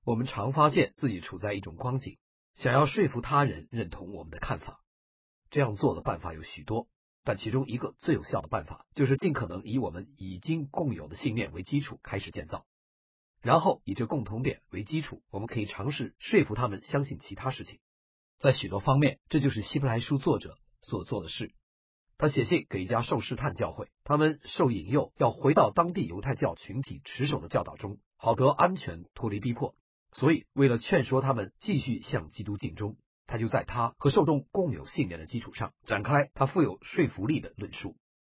我们常发现自己处在一种光景，想要说服他人认同我们的看法。这样做的办法有许多，但其中一个最有效的办法，就是尽可能以我们已经共有的信念为基础开始建造，然后以这共同点为基础，我们可以尝试说服他们相信其他事情。在许多方面，这就是希伯来书作者所做的事。他写信给一家受试探教会，他们受引诱要回到当地犹太教群体持守的教导中，好得安全脱离逼迫。所以为了劝说他们继续向基督尽忠，他就在他和受众共有信念的基础上展开他富有说服力的论述。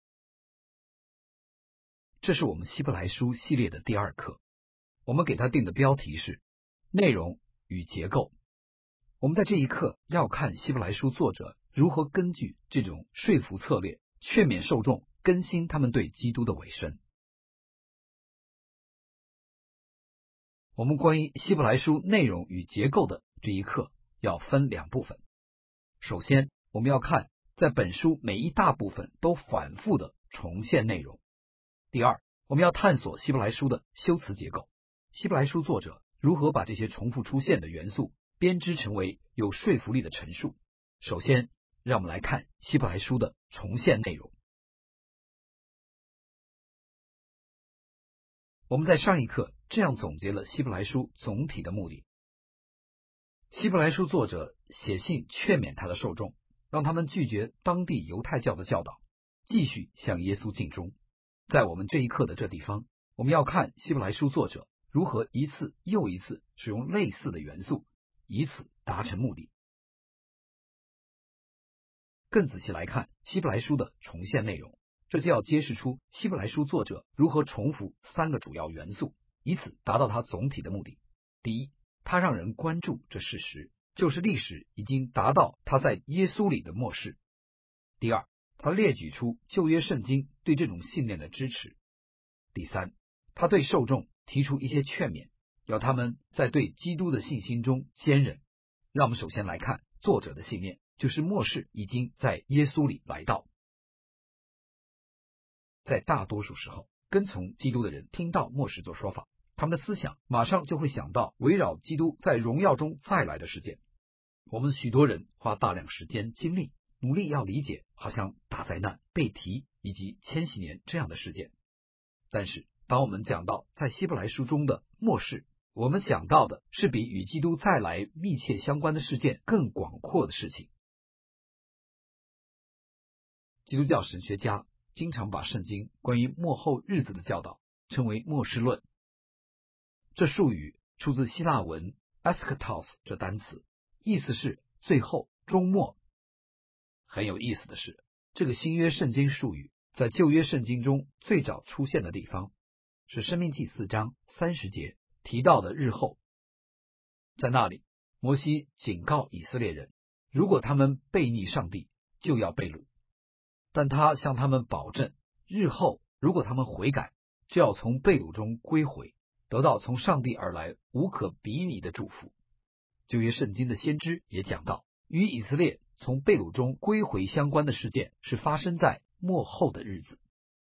这是我们希伯来书系列的第2课，我们给他定的标题是内容与结构。我们在这一课要看希伯来书作者如何根据这种说服策略劝勉受众更新他们对基督的委身。我们关于希伯来书内容与结构的这一课要分2部分。首先，我们要看在本书每一大部分都反复的重现内容。第二，我们要探索希伯来书的修辞结构，希伯来书作者如何把这些重复出现的元素编织成为有说服力的陈述。首先，让我们来看希伯来书的重现内容。我们在上一课这样总结了希伯来书总体的目的。希伯来书作者写信劝勉他的受众，让他们拒绝当地犹太教的教导，继续向耶稣尽忠。在我们这一课的这地方，我们要看希伯来书作者如何一次又一次使用类似的元素，以此达成目的。更仔细来看希伯来书的重现内容，这就要揭示出希伯来书作者如何重复3个主要元素，以此达到他总体的目的。第一，他让人关注这事实，就是历史已经达到他在耶稣里的末世。第二，他列举出旧约圣经对这种信念的支持。第三，他对受众提出一些劝勉，要他们在对基督的信心中坚忍。让我们首先来看作者的信念，就是末世已经在耶稣里来到。在大多数时候，跟从基督的人听到末世做说法，他们的思想马上就会想到围绕基督在荣耀中再来的事件。我们许多人花大量时间精力努力要理解好像大灾难、被提以及千禧年这样的事件，但是当我们讲到在希伯来书中的末世，我们想到的是比与基督再来密切相关的事件更广阔的事情。基督教神学家经常把圣经关于末后日子的教导称为末世论。这术语出自希腊文 eschatos 这单词，意思是最后、终末。很有意思的是，这个新约圣经术语在旧约圣经中最早出现的地方是申命记4章30节提到的日后。在那里，摩西警告以色列人，如果他们悖逆上帝，就要被掳。但他向他们保证，日后如果他们悔改，就要从被掳中归回，得到从上帝而来无可比拟的祝福。旧约圣经的先知也讲到，与以色列从被掳中归回相关的事件是发生在末后的日子。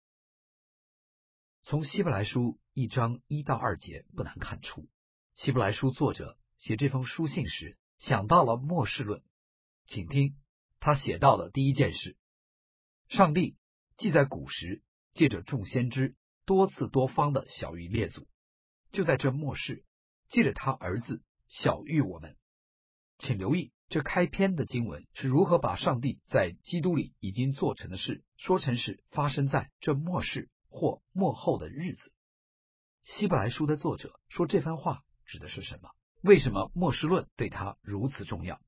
从希伯来书1章1到2节不难看出，希伯来书作者写这封书信时想到了末世论。请听他写到的第一件事：上帝既在古时借着众先知多次多方的晓谕列祖，就在这末世借着他儿子晓谕我们。请留意这开篇的经文是如何把上帝在基督里已经做成的事说成是发生在这末世或末后的日子。希伯来书的作者说这番话指的是什么？为什么末世论对他如此重要？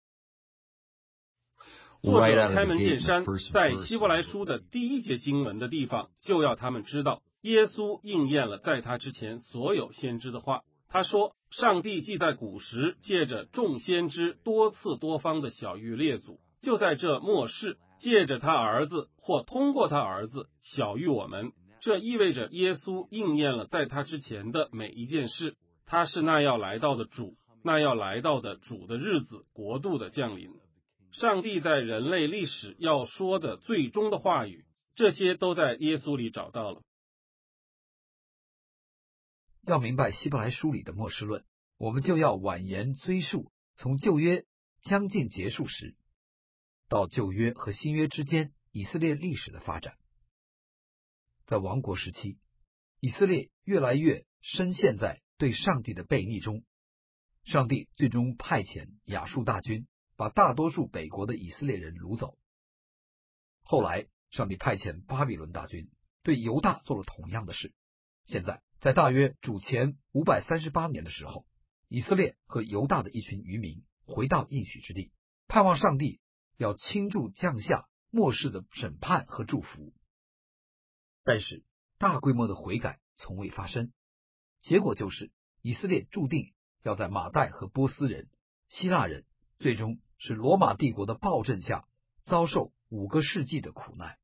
作者开门见山，在希伯来书的第1节经文的地方，就要他们知道，耶稣应验了在他之前所有先知的话。他说，上帝既在古时借着众先知多次多方的晓谕列祖，就在这末世借着他儿子或通过他儿子晓谕我们。这意味着耶稣应验了在他之前的每一件事，他是那要来到的主，那要来到的主的日子国度的降临。上帝在人类历史要说的最终的话语，这些都在耶稣里找到了。 要明白希伯来书里的末世论， 我们就要婉言追溯从旧约将近结束时，到旧约和新约之间以色列历史的发展。在亡国时期，以色列越来越深陷在对上帝的悖逆中，上帝最终派遣亚述大军把大多数北国的以色列人掳走。后来上帝派遣巴比伦大军对犹大做了同样的事。现在在大约主前538年的时候，以色列和犹大的一群渔民回到应许之地，盼望上帝要倾注降下末世的审判和祝福。但是大规模的悔改从未发生，结果就是以色列注定要在马代和波斯人、希腊人，最终是罗马帝国的暴政下遭受5个世纪的苦难。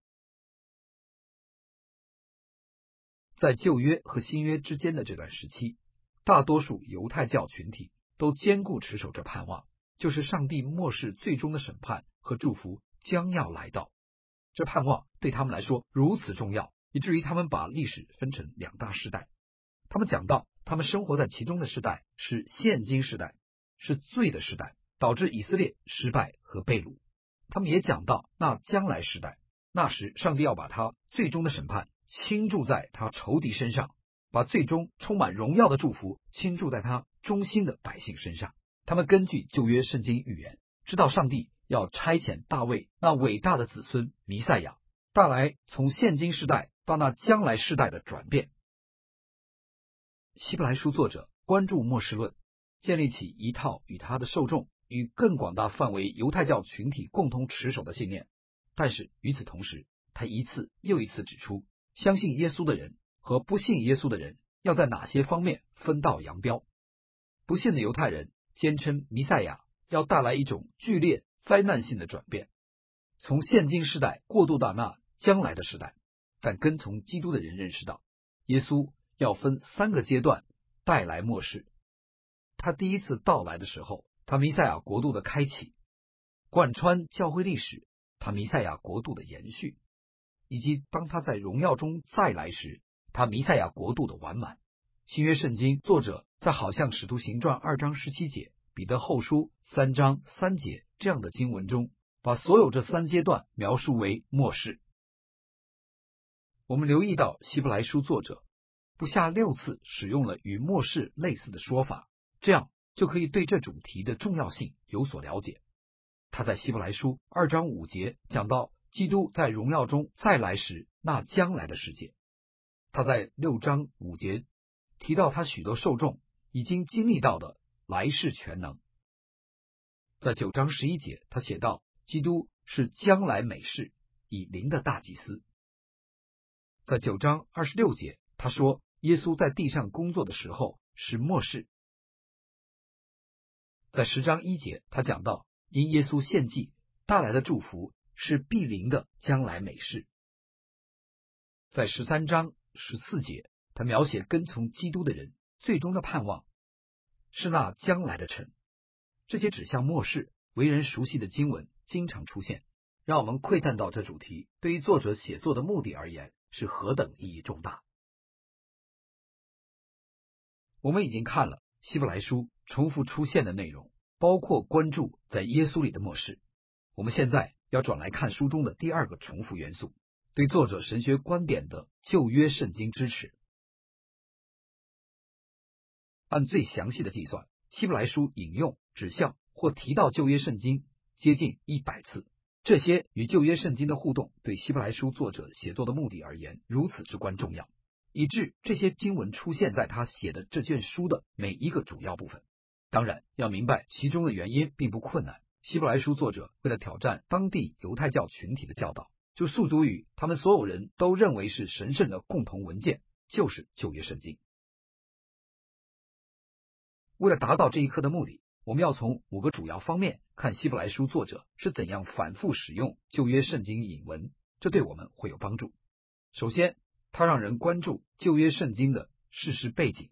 在旧约和新约之间的这段时期，大多数犹太教群体都坚固持守着盼望，就是上帝末世最终的审判和祝福将要来到。这盼望对他们来说如此重要，以至于他们把历史分成2大世代。他们讲到他们生活在其中的世代是现今世代，是罪的时代，导致以色列失败和被掳。他们也讲到那将来时代，那时上帝要把他最终的审判倾注在他仇敌身上，把最终充满荣耀的祝福倾注在他忠心的百姓身上。他们根据旧约圣经预言，知道上帝要差遣大卫那伟大的子孙弥赛亚，带来从现今世代到那将来世代的转变。希伯来书作者关注末世论，建立起一套与他的受众与更广大范围犹太教群体共同持守的信念。但是与此同时，他一次又一次指出，相信耶稣的人和不信耶稣的人要在哪些方面分道扬镳。不信的犹太人坚称弥赛亚要带来一种剧烈灾难性的转变，从现今世代过渡到那将来的时代。但跟从基督的人认识到，耶稣要分3个阶段带来末世。他第一次到来的时候，他弥赛亚国度的开启，贯穿教会历史，他弥赛亚国度的延续，以及当他在荣耀中再来时，他弥赛亚国度的完满。新约圣经作者在好像使徒行传2章17节、彼得后书3章3节这样的经文中，把所有这3阶段描述为末世。我们留意到希伯来书作者不下6次使用了与末世类似的说法，这样就可以对这主题的重要性有所了解。他在希伯来书2章5节讲到基督在荣耀中再来时那将来的世界，他在6章5节提到他许多受众已经经历到的来世全能。在9章11节他写道，基督是将来美事以灵的大祭司。在9章26节他说，耶稣在地上工作的时候是末世。在10章1节他讲到，因耶稣献祭带来的祝福是必临的将来美事。在13章14节他描写跟从基督的人最终的盼望是那将来的城。这些指向末世为人熟悉的经文经常出现，让我们窥探到这主题对于作者写作的目的而言是何等意义重大。我们已经看了希伯来书重复出现的内容，包括关注在耶稣里的末世。我们现在要转来看书中的第2个重复元素，对作者神学观点的旧约圣经支持。按最详细的计算，希伯来书引用、指向或提到旧约圣经接近100次。这些与旧约圣经的互动对希伯来书作者写作的目的而言如此至关重要，以致这些经文出现在他写的这卷书的每一个主要部分。当然，要明白其中的原因并不困难。希伯来书作者为了挑战当地犹太教群体的教导，就诉诸于他们所有人都认为是神圣的共同文件，就是旧约圣经。为了达到这一课的目的，我们要从5个主要方面看希伯来书作者是怎样反复使用旧约圣经引文，这对我们会有帮助。首先，它让人关注旧约圣经的事实背景。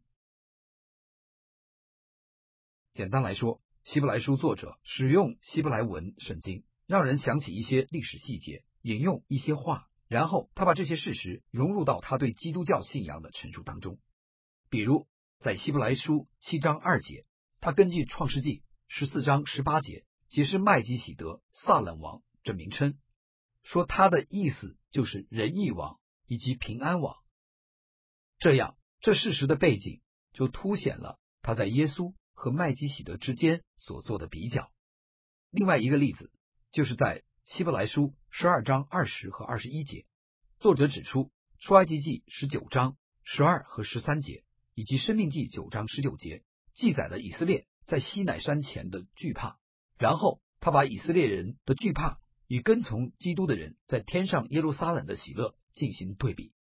简单来说，希伯来书作者使用希伯来文圣经，让人想起一些历史细节，引用一些话，然后他把这些事实融入到他对基督教信仰的陈述当中。比如在希伯来书7章2节， 他根据创世纪14章18节解释麦基喜德撒冷王这名称，说他的意思就是仁义王以及平安王。这样，这事实的背景就凸显了他在耶稣和麦基喜德之间所做的比较。另外一个例子就是在希伯来书12章20和21节，作者指出出埃及记19章12和13节以及申命记9章19节记载了以色列在西乃山前的惧怕，然后他把以色列人的惧怕与跟从基督的人在天上耶路撒冷的喜乐进行对比。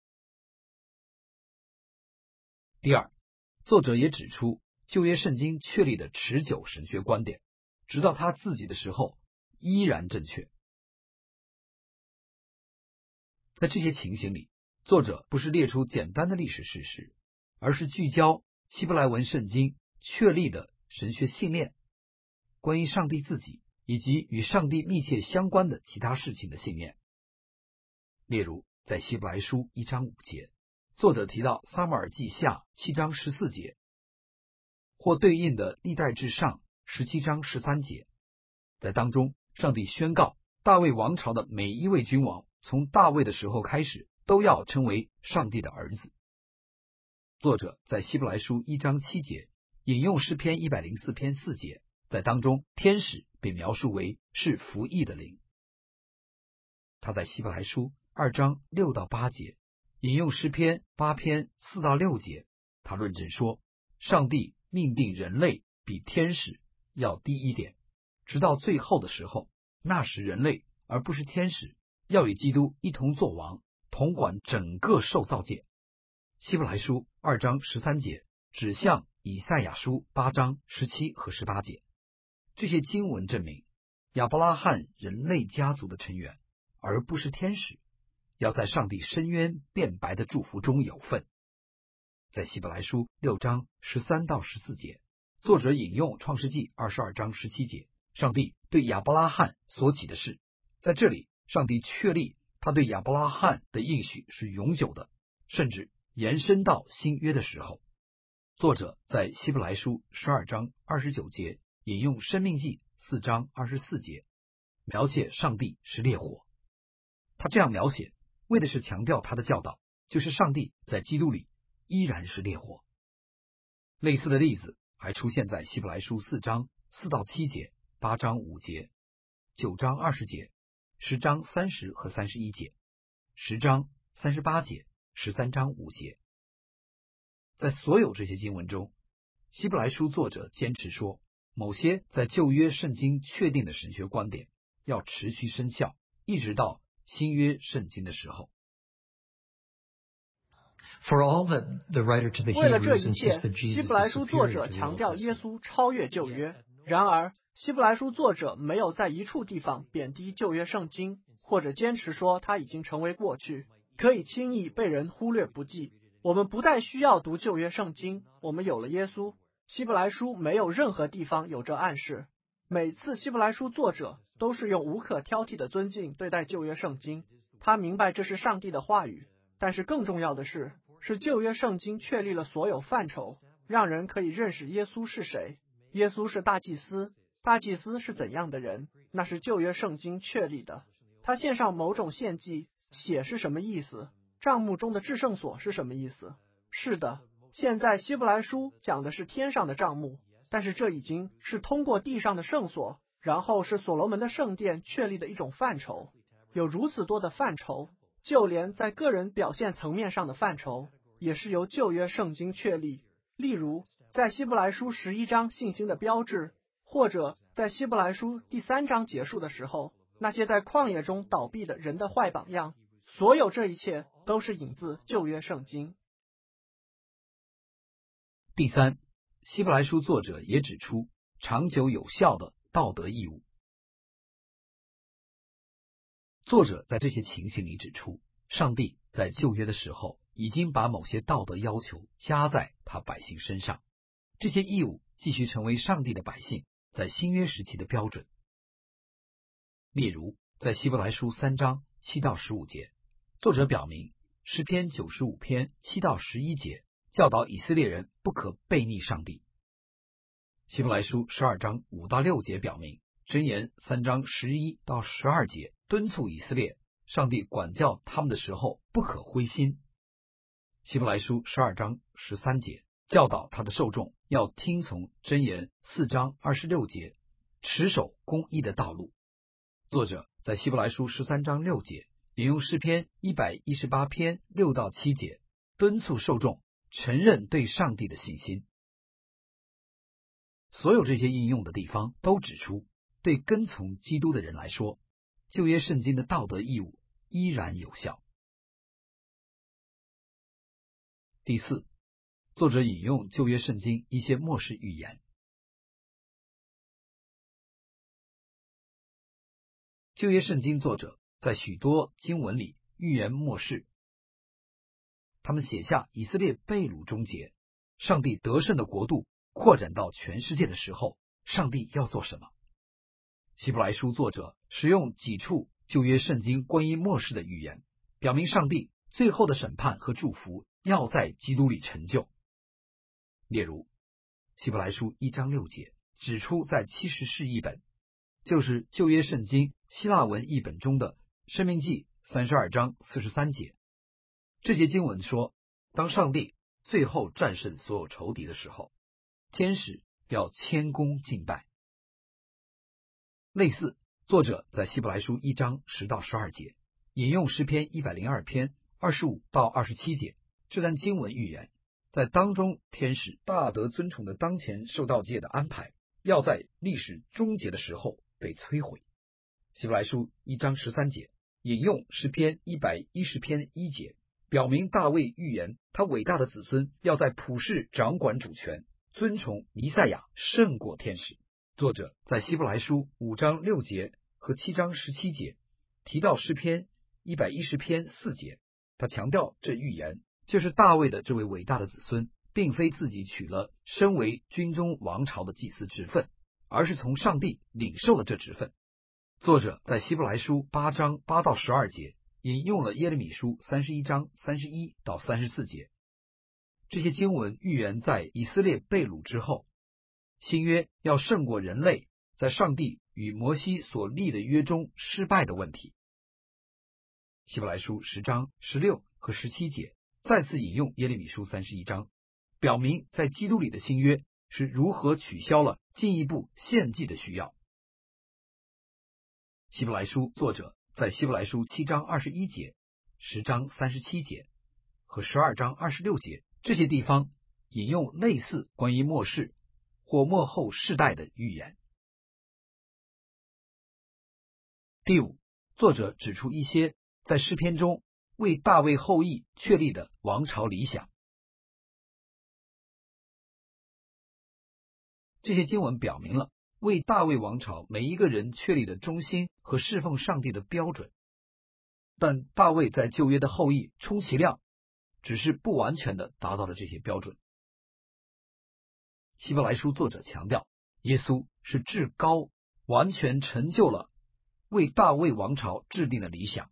第二，作者也指出旧约圣经确立的持久神学观点，直到他自己的时候依然正确。在这些情形里，作者不是列出简单的历史事实，而是聚焦希伯来文圣经确立的神学信念，关于上帝自己以及与上帝密切相关的其他事情的信念。例如在希伯来书1章5节，作者提到撒母耳记下7章14节，或对应的历代志上17章13节，在当中上帝宣告大卫王朝的每一位君王从大卫的时候开始都要称为上帝的儿子。作者在希伯来书1章7节引用诗篇104篇4节，在当中天使被描述为是服役的灵。他在希伯来书2章6到8节引用诗篇8篇4到6节，他论证说上帝命定人类比天使要低一点，直到最后的时候，那时人类而不是天使要与基督一同作王，统管整个受造界。希伯来书2章13节指向以赛亚书8章17和18节。这些经文证明亚伯拉罕人类家族的成员，而不是天使，要在上帝深渊变白的祝福中有份。在希伯来书6章13到14节，作者引用创世纪22章17节，上帝对亚伯拉罕所起的事。在这里，上帝确立他对亚伯拉罕的应许是永久的，甚至延伸到新约的时候。作者在希伯来书12章29节引用申命记4章24节，描写上帝是烈火。他这样描写，为的是强调他的教导，就是上帝在基督里依然是烈火。类似的例子还出现在希伯来书4章4到7节、8章5节、9章20节、10章30和31节、10章38节、13章5节。在所有这些经文中，希伯来书作者坚持说，某些在旧约圣经确定的神学观点要持续生效，一直到新约圣经的时候。 为了这一切，希伯来书作者强调耶稣超越旧约。然而，希伯来书作者没有在一处地方贬低旧约圣经，或者坚持说它已经成为过去，可以轻易被人忽略不计。我们不再需要读旧约圣经，我们有了耶稣。希伯来书没有任何地方有这暗示。每次希伯来书作者都是用无可挑剔的尊敬对待旧约圣经，他明白这是上帝的话语。但是更重要的是旧约圣经确立了所有范畴，让人可以认识耶稣是谁。耶稣是大祭司，大祭司是怎样的人，那是旧约圣经确立的。他献上某种献祭，血是什么意思？帐幕中的至圣所是什么意思？是的，现在希伯来书讲的是天上的帐幕，但是这已经是通过地上的圣所，然后是所罗门的圣殿确立的一种范畴。有如此多的范畴，就连在个人表现层面上的范畴也是由旧约圣经确立。例如在希伯来书11章信心的标志，或者在希伯来书第3章结束的时候，那些在旷野中倒闭的人的坏榜样，所有这一切都是引自旧约圣经。 第三，希伯来书作者也指出长久有效的道德义务。作者在这些情形里指出，上帝在旧约的时候已经把某些道德要求加在他百姓身上，这些义务继续成为上帝的百姓在新约时期的标准。例如在希伯来书3章7到15节，作者表明诗篇95篇7到11节教导以色列人不可悖逆上帝。 希伯来书12章5到6节表明，箴言3章11到12节敦促以色列，上帝管教他们的时候不可灰心。希伯来书12章13节教导他的受众要听从箴言4章26节，持守公义的道路。作者在希伯来书13章6节引用诗篇118篇6到7节，敦促受众承认对上帝的信心。所有这些应用的地方都指出，对跟从基督的人来说，旧约圣经的道德义务依然有效。第四，作者引用旧约圣经一些末世预言。旧约圣经作者在许多经文里预言末世，他们写下以色列被掳终结，上帝得胜的国度扩展到全世界的时候，上帝要做什么？希伯来书作者使用几处旧约圣经关于末世的预言，表明上帝最后的审判和祝福要在基督里成就。例如，希伯来书1章6节指出，在70士译本，就是旧约圣经希腊文译本中的申命记32章43节，这节经文说，当上帝最后战胜所有仇敌的时候，天使要谦恭敬拜。类似，作者在希伯来书1章10到12节引用诗篇102篇25到27节，这段经文预言，在当中天使大得尊崇的当前受到界的安排，要在历史终结的时候被摧毁。希伯来书1章13节引用诗篇110篇1节，表明大卫预言他伟大的子孙要在普世掌管主权，尊崇弥赛亚胜过天使。作者在希伯来书5章6节和7章17节提到诗篇110篇4节，他强调这预言就是大卫的这位伟大的子孙并非自己取了身为军中王朝的祭司职分，而是从上帝领受了这职分。作者在希伯来书8章8到12节引用了耶利米书31章31到34节，这些经文预言在以色列被掳之后，新约要胜过人类在上帝与摩西所立的约中失败的问题。希伯来书10章16和17节再次引用耶利米书31章，表明在基督里的新约是如何取消了进一步献祭的需要。希伯来书作者在希伯来书7章21节、10章37节和12章26节这些地方引用类似关于末世或末后世代的预言。第五，作者指出一些在诗篇中为大卫后裔确立的王朝理想。这些经文表明了为大卫王朝每一个人确立的忠心和侍奉上帝的标准，但大卫在旧约的后裔充其量只是不完全的达到了这些标准。希伯来书作者强调，耶稣是至高，完全成就了为大卫王朝制定的理想。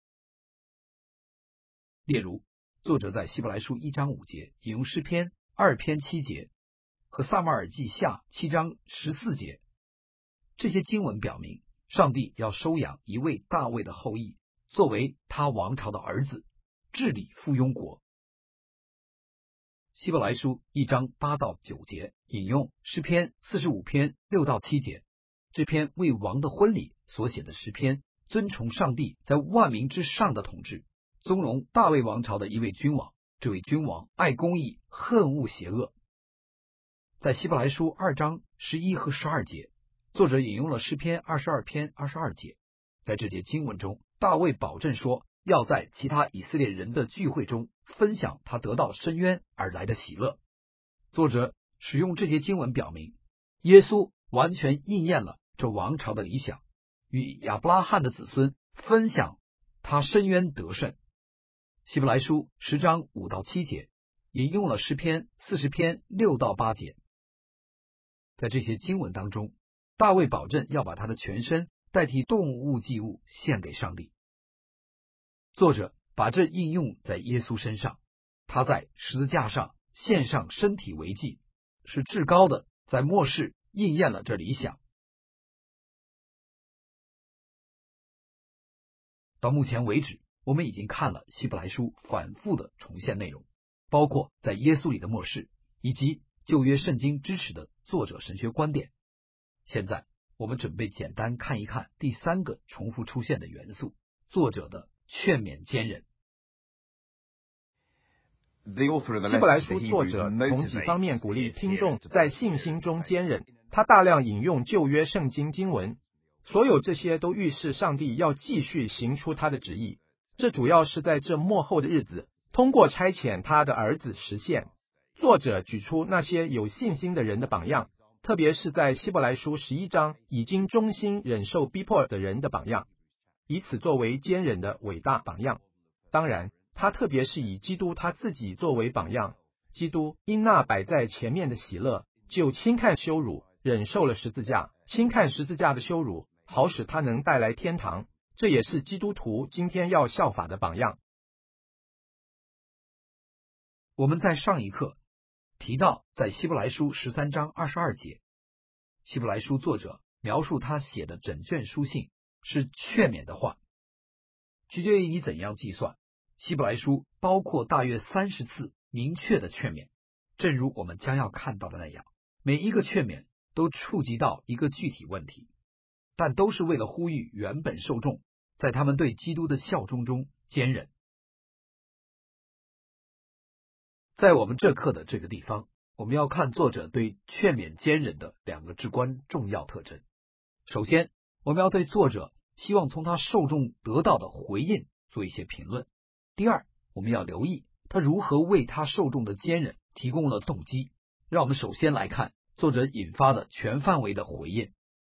例如，作者在希伯来书1章5节引用诗篇2篇7节和撒母耳记下7章14节，这些经文表明，上帝要收养一位大卫的后裔，作为他王朝的儿子，治理附庸国。希伯来书1章8到9节引用诗篇45篇6到7节，这篇为王的婚礼所写的诗篇，尊崇上帝在万民之上的统治，尊荣大卫王朝的一位君王，这位君王爱公义，恨恶邪恶。在希伯来书2章11和12节，作者引用了诗篇22篇22节，在这节经文中，大卫保证说要在其他以色列人的聚会中分享他得到深渊而来的喜乐。作者使用这些经文表明，耶稣完全应验了这王朝的理想，与亚伯拉罕的子孙分享他深渊得胜。希伯来书10章5到7节引用了诗篇40篇6到8节。在这些经文当中，大卫保证要把他的全身代替动物祭物献给上帝。作者把这应用在耶稣身上，他在十字架上献上身体为祭，是至高的在末世应验了这理想。到目前为止，我们已经看了希伯来书反复的重现内容，包括在耶稣里的末世，以及旧约圣经支持的作者神学观点。现在我们准备简单看一看第三个重复出现的元素，作者的劝勉坚忍。 希伯来书作者从几方面鼓励听众在信心中坚忍，他大量引用旧约圣经经文，所有这些都预示上帝要继续行出他的旨意，这主要是在这末后的日子通过差遣他的儿子实现。作者举出那些有信心的人的榜样，特别是在希伯来书11章已经忠心忍受逼迫的人的榜样，以此作为坚忍的伟大榜样。当然他特别是以基督他自己作为榜样，基督因那摆在前面的喜乐，就轻看羞辱，忍受了十字架，轻看十字架的羞辱，好使他能带来天堂。这也是基督徒今天要效法的榜样。 我们在上一课提到，在希伯来书13章22节，希伯来书作者描述他写的整卷书信是劝勉的话。取决于你怎样计算，希伯来书包括大约30次明确的劝勉，正如我们将要看到的那样，每一个劝勉都触及到一个具体问题，但都是为了呼吁原本受众在他们对基督的效忠中坚忍。在我们这课的这个地方，我们要看作者对劝勉坚忍的两个至关重要特征。首先，我们要对作者希望从他受众得到的回应做一些评论。第二，我们要留意他如何为他受众的坚忍提供了动机。让我们首先来看作者引发的全范围的回应。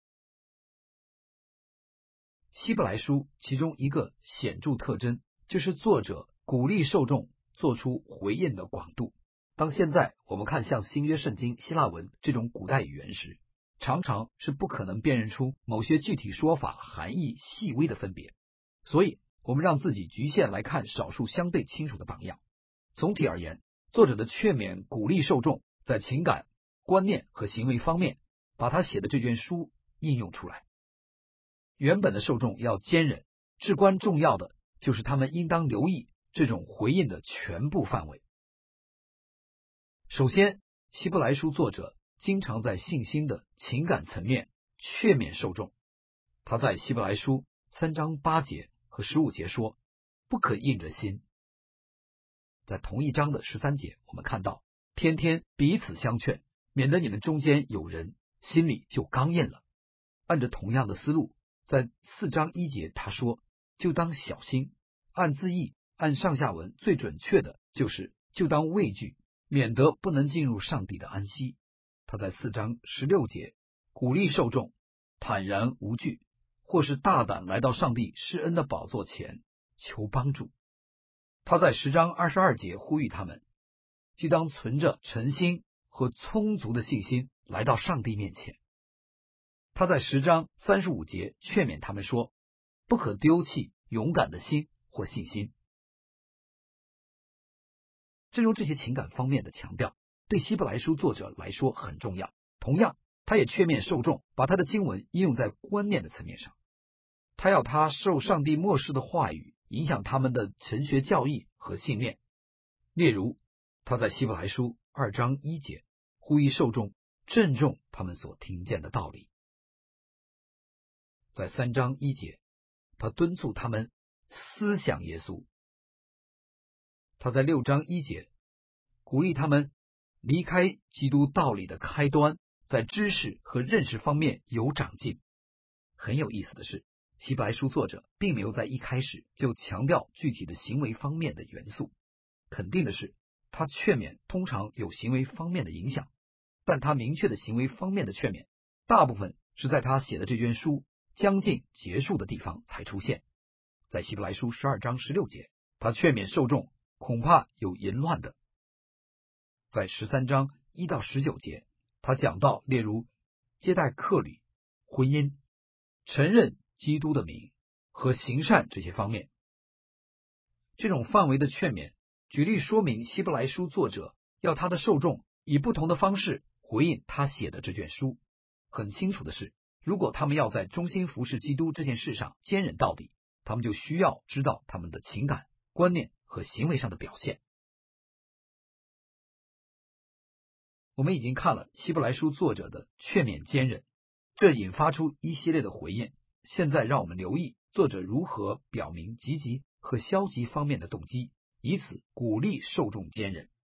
希伯来书其中一个显著特征就是作者鼓励受众做出回应的广度。当现在我们看像新约圣经希腊文这种古代语言时，常常是不可能辨认出某些具体说法含义细微的分别，所以我们让自己局限来看少数相对清楚的榜样。总体而言，作者的劝勉鼓励受众在情感、观念和行为方面把他写的这卷书应用出来。原本的受众要坚忍，至关重要的就是他们应当留意这种回应的全部范围。首先，希伯来书作者经常在信心的情感层面劝勉受众。他在希伯来书3章8节和15节说，不可硬着心。在同一章的13节，我们看到天天彼此相劝，免得你们中间有人心里就刚硬了。按着同样的思路，在4章1节他说，就当小心。按字义，按上下文最准确的就是就当畏惧，免得不能进入上帝的安息。他在4章16节鼓励受众坦然无惧，或是大胆来到上帝施恩的宝座前求帮助。他在10章22节呼吁他们就当存着诚心和充足的信心来到上帝面前。他在10章35节劝勉他们说，不可丢弃勇敢的心或信心。正如这些情感方面的强调对希伯来书作者来说很重要，同样他也劝勉受众把他的经文应用在观念的层面上。他要他受上帝默示的话语影响他们的神学教义和信念。例如，他在希伯来书2章1节呼吁受众郑重他们所听见的道理。在3章1节，他敦促他们思想耶稣。他在6章1节鼓励他们离开基督道理的开端，在知识和认识方面有长进。很有意思的是，希伯来书作者并没有在一开始就强调具体的行为方面的元素。肯定的是，他劝勉通常有行为方面的影响，但他明确的行为方面的劝勉大部分是在他写的这卷书将近结束的地方才出现。在希伯来书12章16节，他劝勉受众恐怕有淫乱的。在13章1到19节，他讲到例如接待客旅、婚姻、承认基督的名和行善这些方面。这种范围的劝勉举例说明希伯来书作者要他的受众以不同的方式回应他写的这卷书。很清楚的是，如果他们要在忠心服侍基督这件事上坚忍到底，他们就需要知道他们的情感、观念和行为上的表现。我们已经看了希伯来书作者的劝勉坚忍，这引发出一系列的回应。现在让我们留意作者如何表明积极和消极方面的动机，以此鼓励受众坚忍。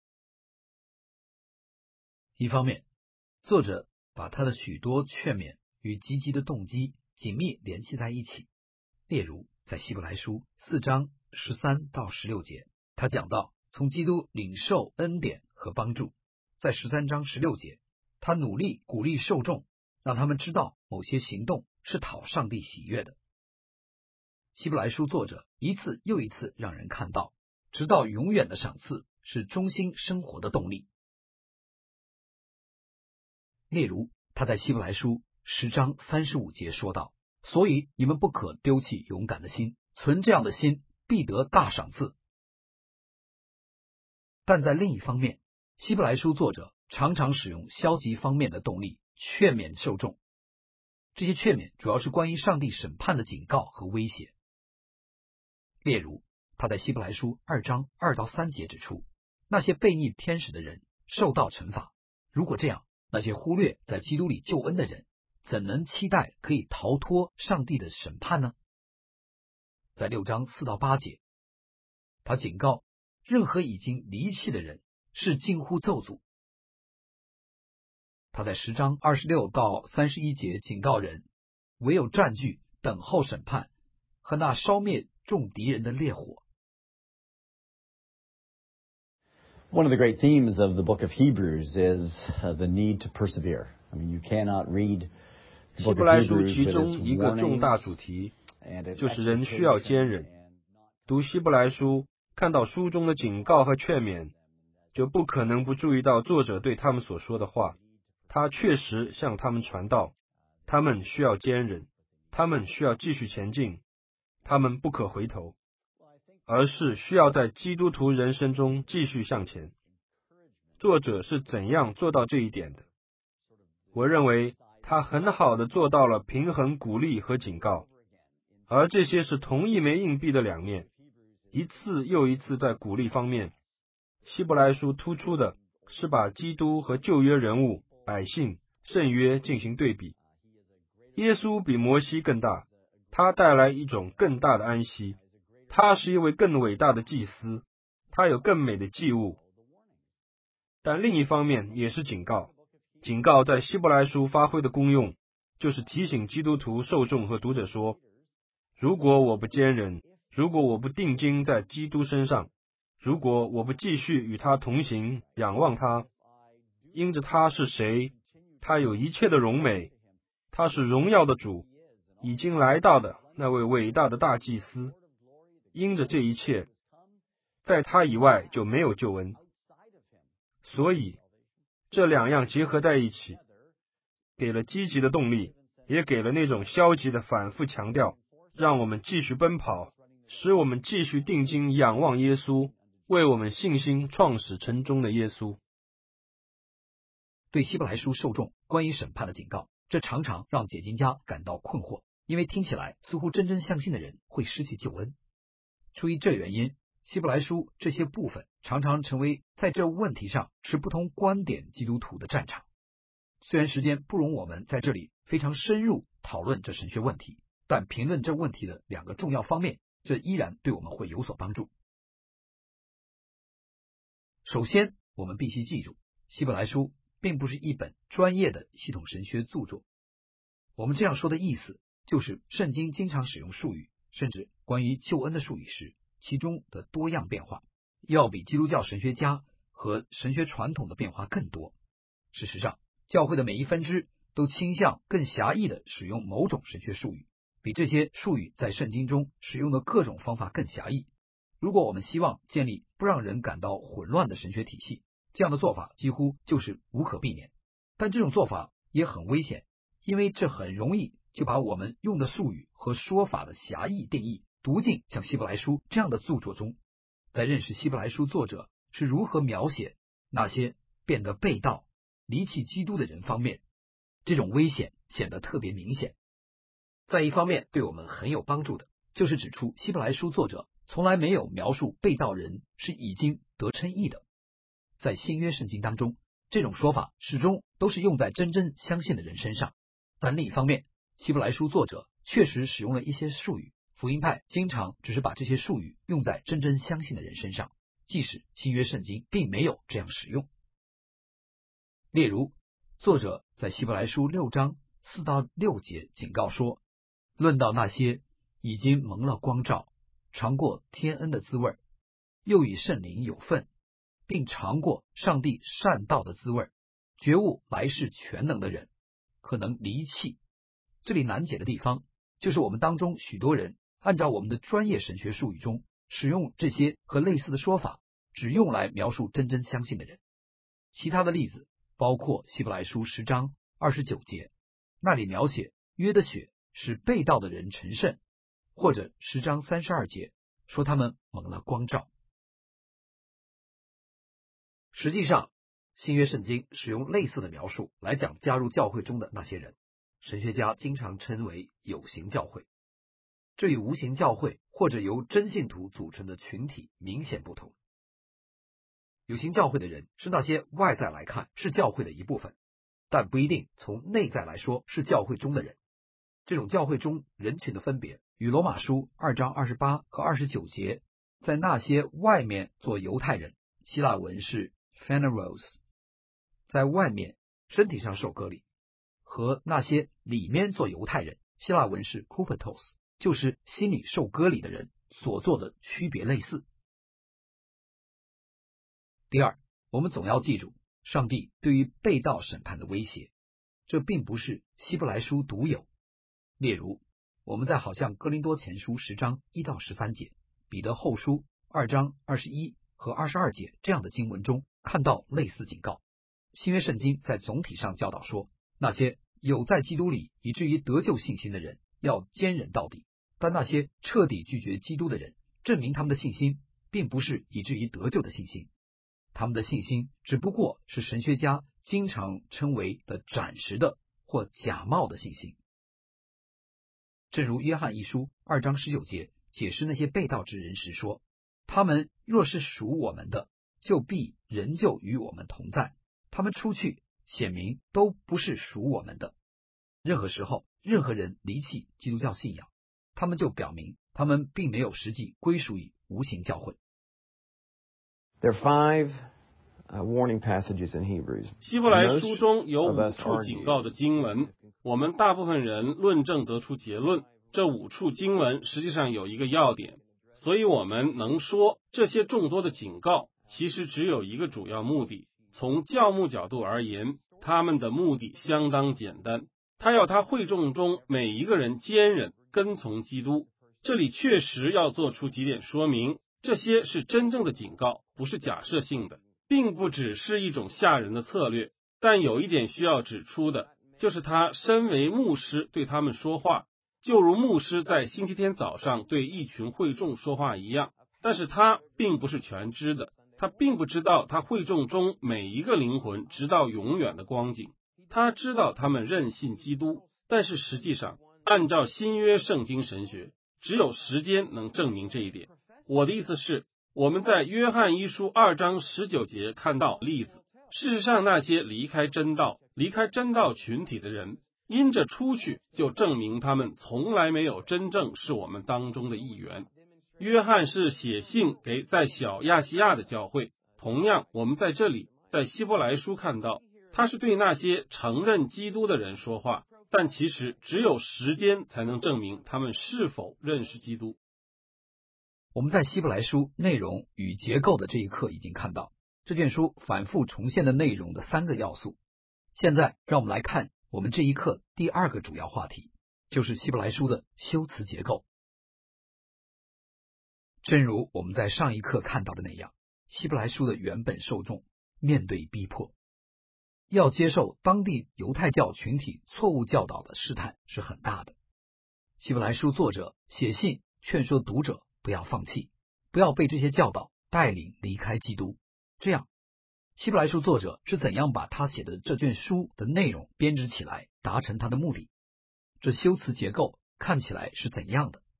一方面，作者把他的许多劝勉与积极的动机紧密联系在一起。例如在希伯来书4章13到16节，他讲到从基督领受恩典和帮助。在13章16节，他努力鼓励受众，让他们知道某些行动是讨上帝喜悦的。希伯来书作者一次又一次让人看到，直到永远的赏赐是忠心生活的动力。例如他在希伯来书10章35节说道，所以你们不可丢弃勇敢的心，存这样的心必得大赏赐。但在另一方面，希伯来书作者常常使用消极方面的动力劝勉受众，这些劝勉主要是关于上帝审判的警告和威胁。例如他在希伯来书2章2到3节指出，那些悖逆天使的人受到惩罚，如果这样，那些忽略在基督里救恩的人怎能期待可以逃脱上帝的审判呢？在6章4到8节，他警告任何已经离弃的人是近乎咒诅。他在10章26到31节警告人，唯有占据等候审判和那烧灭众敌人的烈火。 One of the great themes of the book of Hebrews is the need to persevere. I mean, you cannot read the 希 book 伯 of 来书 Hebrews 其 with 中 its 一个重大 warnings 主题 and its 就是人需要坚忍。读希伯来书，看到书中的警告和劝勉，就不可能不注意到作者对他们所说的话。他确实向他们传道，他们需要坚忍，他们需要继续前进，他们不可回头，而是需要在基督徒人生中继续向前。作者是怎样做到这一点的？我认为他很好地做到了平衡鼓励和警告，而这些是同一枚硬币的两面，一次又一次在鼓励方面。希伯来书突出的是把基督和旧约人物、百姓、圣约进行对比。耶稣比摩西更大，他带来一种更大的安息，他是一位更伟大的祭司，他有更美的祭物。但另一方面也是警告，警告在希伯来书发挥的功用，就是提醒基督徒受众和读者说，如果我不坚忍，如果我不定睛在基督身上，如果我不继续与他同行，仰望他，因着他是谁，他有一切的荣美，他是荣耀的主，已经来到的那位伟大的大祭司，因着这一切，在他以外就没有救恩。所以这两样结合在一起，给了积极的动力，也给了那种消极的反复强调，让我们继续奔跑，使我们继续定睛仰望耶稣，为我们信心创始成终的耶稣。 对希伯来书受众关于审判的警告，这常常让解经家感到困惑，因为听起来似乎真正相信的人会失去救恩。出于这原因，希伯来书这些部分常常成为在这问题上持不同观点基督徒的战场。虽然时间不容我们在这里非常深入讨论这神学问题，但评论这问题的两个重要方面，这依然对我们会有所帮助。首先，我们必须记住，希伯来书并不是一本专业的系统神学著作。我们这样说的意思，就是圣经经常使用术语，甚至关于救恩的术语时，其中的多样变化，要比基督教神学家和神学传统的变化更多。事实上，教会的每一分支都倾向更狭义地使用某种神学术语，比这些术语在圣经中使用的各种方法更狭义。如果我们希望建立不让人感到混乱的神学体系，这样的做法几乎就是无可避免。但这种做法也很危险，因为这很容易就把我们用的术语和说法的狭义定义读进像希伯来书这样的著作中。在认识希伯来书作者是如何描写那些变得背道、 离弃基督的人方面，这种危险显得特别明显。在一方面对我们很有帮助的，就是指出希伯来书作者从来没有描述被盗人是已经得称义的。在新约圣经当中，这种说法始终都是用在真正相信的人身上。但另一方面，希伯来书作者确实使用了一些术语，福音派经常只是把这些术语用在真正相信的人身上，即使新约圣经并没有这样使用。例如，作者在希伯来书6章4到6节警告说，论到那些已经蒙了光照，尝过天恩的滋味，又与圣灵有份，并尝过上帝善道的滋味，觉悟来世全能的人，可能离弃。这里难解的地方，就是我们当中许多人按照我们的专业神学术语中使用这些和类似的说法，只用来描述真正相信的人。其他的例子包括希伯来书10章29节，那里描写约的血使被盗的人成圣，或者10章32节说他们蒙了光照。实际上，新约圣经使用类似的描述来讲加入教会中的那些人，神学家经常称为有形教会。这与无形教会或者由真信徒组成的群体明显不同。有形教会的人是那些外在来看是教会的一部分，但不一定从内在来说是教会中的人。这种教会中人群的分别与罗马书2章28和29节在那些外面做犹太人，希腊文是 phaneros， 在外面身体上受割礼，和那些里面做犹太人，希腊文是 kupatos， 就是心里受割礼的人所做的区别类似。第二，我们总要记住上帝对于被盗审判的威胁，这并不是希伯来书独有。例如，我们在好像哥林多前书10章1到13节，彼得后书2章21和22节这样的经文中看到类似警告。新约圣经在总体上教导说，那些有在基督里以至于得救信心的人要坚忍到底，但那些彻底拒绝基督的人，证明他们的信心并不是以至于得救的信心，他们的信心只不过是神学家经常称为的暂时的或假冒的信心。正如约翰一书2章19节解释那些被盗之人时说，他们若是属我们的，就必仍旧与我们同在，他们出去显明都不是属我们的。任何时候任何人离弃基督教信仰，他们就表明他们并没有实际归属于无形教会。 There are 5 warning passages in Hebrews. 希伯来书中有5处警告的经文，我们大部分人论证得出结论，这5处经文实际上有一个要点，所以我们能说这些众多的警告其实只有一个主要目的。从教牧角度而言，他们的目的相当简单，他要他会众中每一个人坚忍跟从基督。这里确实要做出几点说明，这些是真正的警告，不是假设性的，并不只是一种吓人的策略。但有一点需要指出的，就是他身为牧师对他们说话，就如牧师在星期天早上对一群会众说话一样，但是他并不是全知的，他并不知道他会众中每一个灵魂直到永远的光景。他知道他们认信基督，但是实际上按照新约圣经神学，只有时间能证明这一点。我的意思是，我们在约翰一书2章19节看到例子。事实上，那些离开真道群体的人，因着出去就证明他们从来没有真正是我们当中的一员。约翰是写信给在小亚细亚的教会，同样我们在这里在希伯来书看到，他是对那些承认基督的人说话，但其实只有时间才能证明他们是否认识基督。 我们在希伯来书内容与结构的这一课已经看到这卷书反复重现的内容的3个要素。现在让我们来看我们这一课第2个主要话题，就是希伯来书的修辞结构。正如我们在上一课看到的那样，希伯来书的原本受众面对逼迫，要接受当地犹太教群体错误教导的试探是很大的。希伯来书作者写信劝说读者不要放弃，不要被这些教导带领离开基督，这样希伯来书作者是怎样把他写的这卷书的内容编织起来，达成他的目的？这修辞结构看起来是怎样的？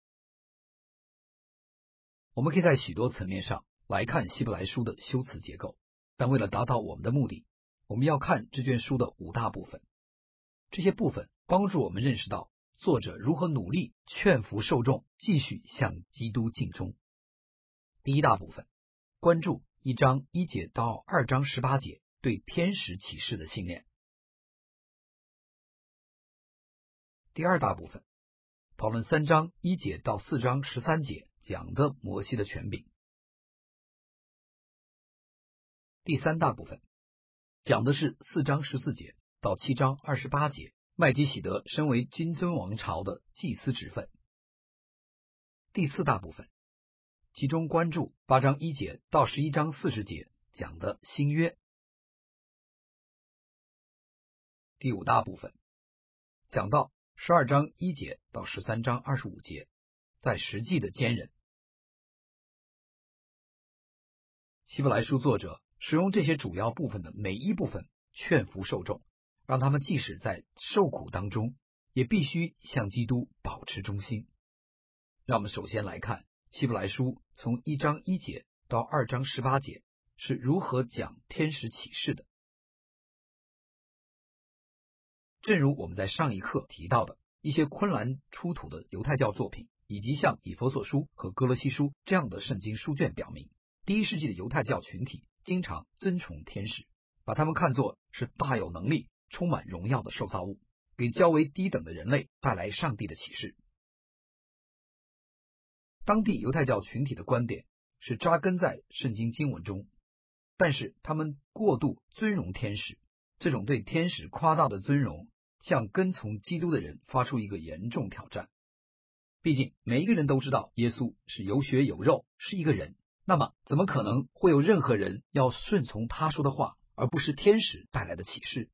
我们可以在许多层面上来看希伯来书的修辞结构，但为了达到我们的目的，我们要看这卷书的5大部分。这些部分帮助我们认识到作者如何努力劝服受众继续向基督尽忠。第一大部分，关注1章1节到2章18节对天使启示的信念。第二大部分，讨论3章1节到4章13节讲的摩西的权柄。第三大部分，讲的是4章14节到7章28节麦基洗德身为君尊王朝的祭司职分。第四大部分，其中关注8章1节到11章40节讲的新约。第五大部分，讲到12章1节到13章25节在实际的坚忍。希伯来书作者使用这些主要部分的每一部分劝服受众，让他们即使在受苦当中也必须向基督保持忠心。让我们首先来看希伯来书从1章1节到2章18节是如何讲天使启示的。正如我们在上一课提到的，一些昆兰出土的犹太教作品，以及像以弗所书和哥罗西书这样的圣经书卷表明，第1世纪的犹太教群体经常尊崇天使，把他们看作是大有能力、充满荣耀的受造物，给较为低等的人类带来上帝的启示。当地犹太教群体的观点是扎根在圣经经文中，但是他们过度尊荣天使，这种对天使夸大的尊荣向跟从基督的人发出一个严重挑战。毕竟每一个人都知道耶稣是有血有肉，是一个人，那么怎么可能会有任何人要顺从他说的话，而不是天使带来的启示？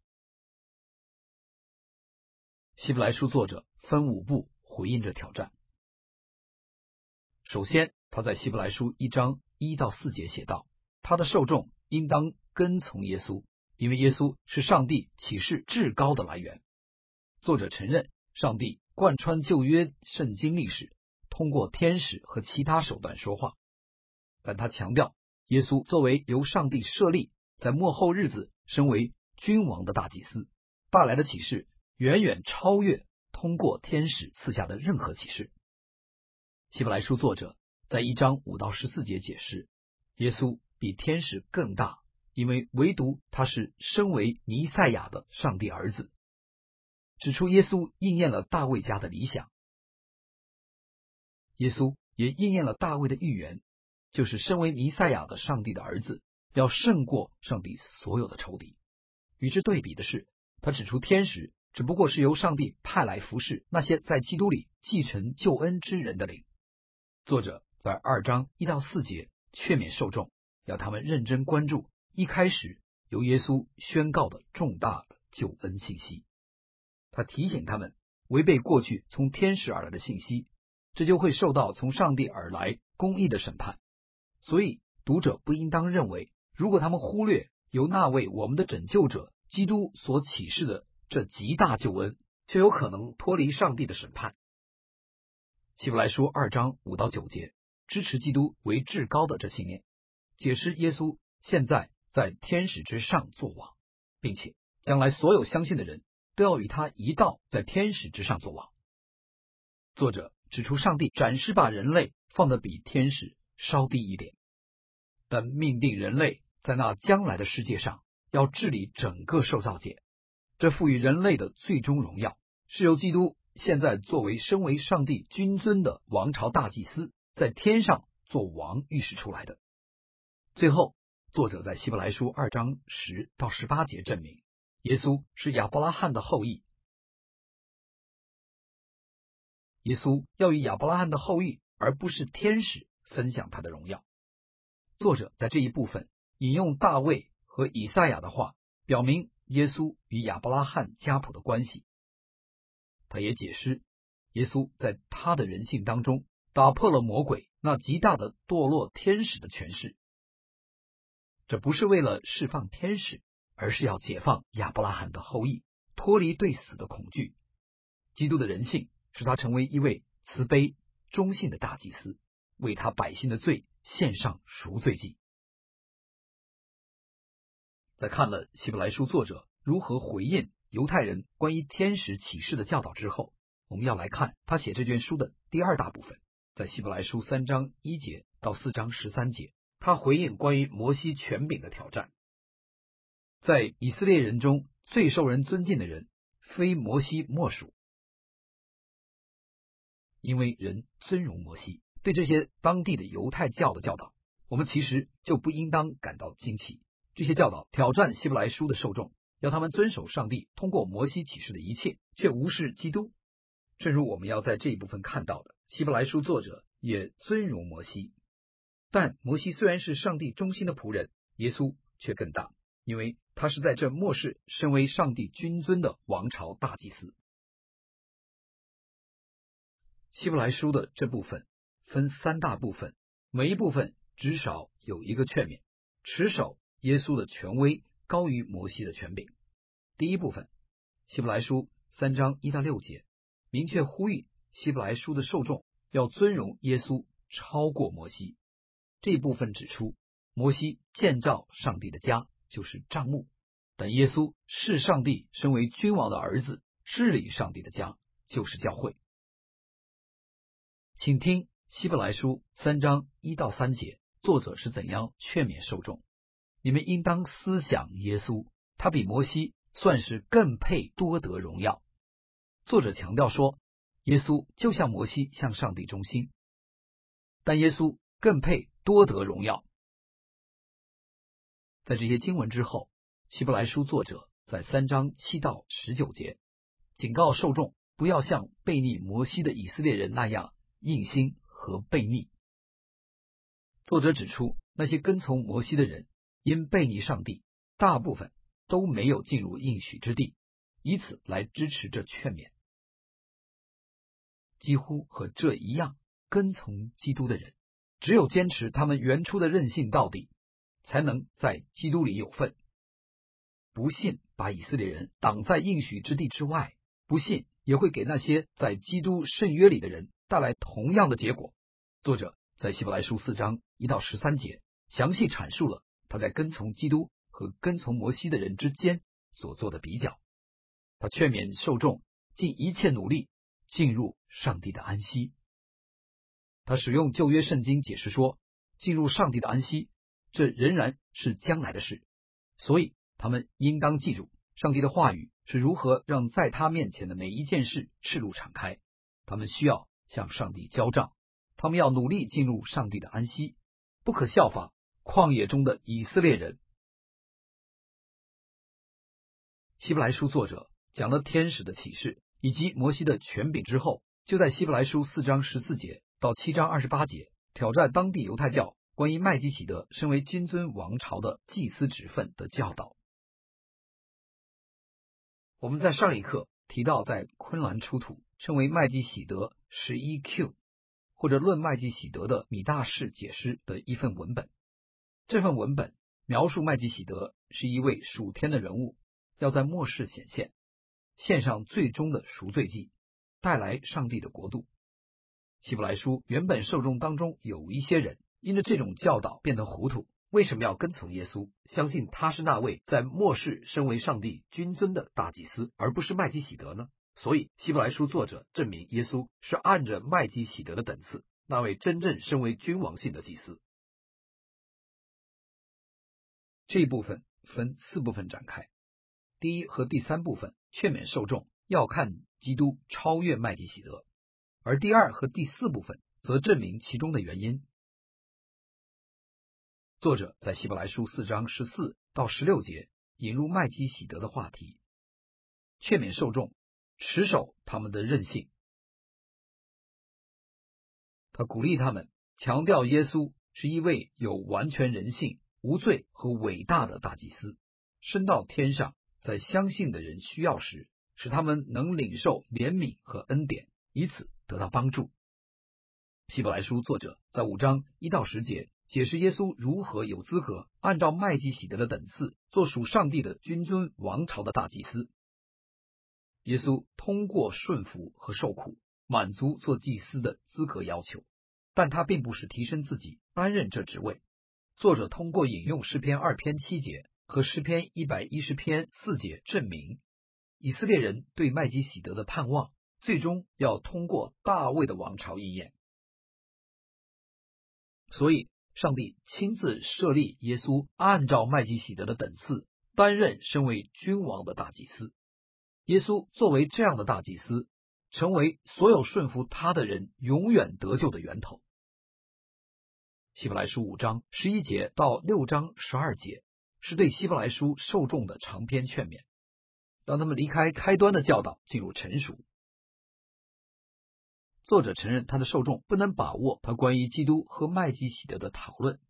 希伯来书作者分5步回应这挑战。首先，他在希伯来书1章1到4节写道，他的受众应当跟从耶稣，因为耶稣是上帝启示至高的来源。作者承认上帝贯穿旧约圣经历史，通过天使和其他手段说话，但他强调耶稣作为由上帝设立，在末后日子身为君王的大祭司，带来的启示远远超越通过天使赐下的任何启示。希伯来书作者在1章5到14节解释，耶稣比天使更大，因为唯独他是身为弥赛亚的上帝儿子，指出耶稣应验了大卫家的理想。耶稣也应验了大卫的预言，就是身为弥赛亚的上帝的儿子要胜过上帝所有的仇敌。与之对比的是，他指出天使只不过是由上帝派来服侍那些在基督里继承救恩之人的灵。作者在2章1到4节劝勉受众，要他们认真关注一开始由耶稣宣告的重大的救恩信息。他提醒他们，违背过去从天使而来的信息，这就会受到从上帝而来公义的审判。所以读者不应当认为，如果他们忽略由那位我们的拯救者基督所启示的这极大救恩，就有可能脱离上帝的审判。希伯来书2章5到9节支持基督为至高的这信念，解释耶稣现在在天使之上作王，并且将来所有相信的人都要与他一道在天使之上作王。作者指出，上帝暂时把人类放得比天使稍低一点，但命定人类在那将来的世界上要治理整个受造界。这赋予人类的最终荣耀，是由基督现在作为身为上帝君尊的王朝大祭司，在天上做王预示出来的。最后，作者在希伯来书2章10到18节证明，耶稣是亚伯拉罕的后裔。耶稣要与亚伯拉罕的后裔，而不是天使分享他的荣耀。作者在这一部分引用大卫和以赛亚的话，表明耶稣与亚伯拉罕家谱的关系。他也解释，耶稣在他的人性当中打破了魔鬼那极大的堕落天使的权势。 这不是为了释放天使，而是要解放亚伯拉罕的后裔，脱离对死的恐惧。基督的人性使他成为一位慈悲忠信的大祭司，为他百姓的罪献上赎罪祭。在看了希伯来书作者如何回应犹太人关于天使启示的教导之后，我们要来看他写这卷书的第二大部分。在希伯来书3章1节到4章13节，他回应关于摩西权柄的挑战。在以色列人中最受人尊敬的人，非摩西莫属，因为人尊荣摩西。对这些当地的犹太教的教导，我们其实就不应当感到惊奇。这些教导挑战希伯来书的受众，要他们遵守上帝通过摩西启示的一切，却无视基督。正如我们要在这一部分看到的，希伯来书作者也尊荣摩西，但摩西虽然是上帝忠心的仆人，耶稣却更大，因为他是在这末世身为上帝君尊的王朝大祭司。希伯来书的这部分分3大部分，每一部分至少有一个劝勉，持守耶稣的权威高于摩西的权柄。第一部分，希伯来书3章1到6节，明确呼吁希伯来书的受众要尊荣耶稣超过摩西。这一部分指出，摩西建造上帝的家就是帐幕，但耶稣是上帝身为君王的儿子，治理上帝的家就是教会。请听希伯来书3章1到3节，作者是怎样劝勉受众。你们应当思想耶稣，他比摩西算是更配多得荣耀。作者强调说，耶稣就像摩西向上帝忠心，但耶稣更配多得荣耀。在这些经文之后，希伯来书作者在3章7到19节警告受众不要像悖逆摩西的以色列人那样硬心和悖逆。作者指出，那些跟从摩西的人因悖逆上帝，大部分都没有进入应许之地，以此来支持这劝勉。几乎和这一样，跟从基督的人只有坚持他们原初的任性到底，才能在基督里有份。不信把以色列人挡在应许之地之外，不信也会给那些在基督圣约里的人带来同样的结果。作者在希伯来书4章1到13节详细阐述了他在跟从基督和跟从摩西的人之间所做的比较。他劝勉受众尽一切努力进入上帝的安息。他使用旧约圣经解释说，进入上帝的安息，这仍然是将来的事，所以他们应当记住上帝的话语是如何让在他面前的每一件事赤露敞开。他们需要向上帝交账，他们要努力进入上帝的安息，不可效法旷野中的以色列人。希伯来书作者讲了天使的启示以及摩西的权柄之后，就在希伯来书4章14节到7章28节挑战当地犹太教关于麦基洗德身为君尊王朝的祭司职分的教导。我们在上一课提到，在昆兰出土称为麦基洗德 11Q 或者论麦基洗德的米大士解释的一份文本。这份文本描述麦基洗德是一位属天的人物，要在末世显现，献上最终的赎罪祭，带来上帝的国度。希伯来书原本受众当中有一些人因着这种教导变得糊涂，为什么要跟从耶稣，相信他是那位在末世身为上帝君尊的大祭司，而不是麦基洗德呢？所以希伯来书作者证明耶稣是按着麦基洗德的等次，那位真正身为君王性的祭司。这一部分分4部分展开。第一和第3部分劝勉受众要看基督超越麦基洗德，而第2和第4部分则证明其中的原因。作者在希伯来书4章14到16节引入麦基洗德的话题，劝勉受众持守他们的任性。他鼓励他们强调耶稣是一位有完全人性、无罪和伟大的大祭司，升到天上，在相信的人需要时，使他们能领受怜悯和恩典，以此得到帮助。希伯来书作者在5章1到10节解释耶稣如何有资格按照麦基洗德的等次做属上帝的君尊王朝的大祭司。耶稣通过顺服和受苦，满足做祭司的资格要求，但他并不是提升自己担任这职位。作者通过引用诗篇2篇7节和诗篇110篇4节证明，以色列人对麦基洗德的盼望最终要通过大卫的王朝应验。所以上帝亲自设立耶稣按照麦基洗德的等次担任身为君王的大祭司。耶稣作为这样的大祭司，成为所有顺服他的人永远得救的源头。希伯来书5章11节到6章12节是对希伯来书受众的长篇劝勉，让他们离开开端的教导，进入成熟。作者承认他的受众不能把握他关于基督和麦基洗德的讨论，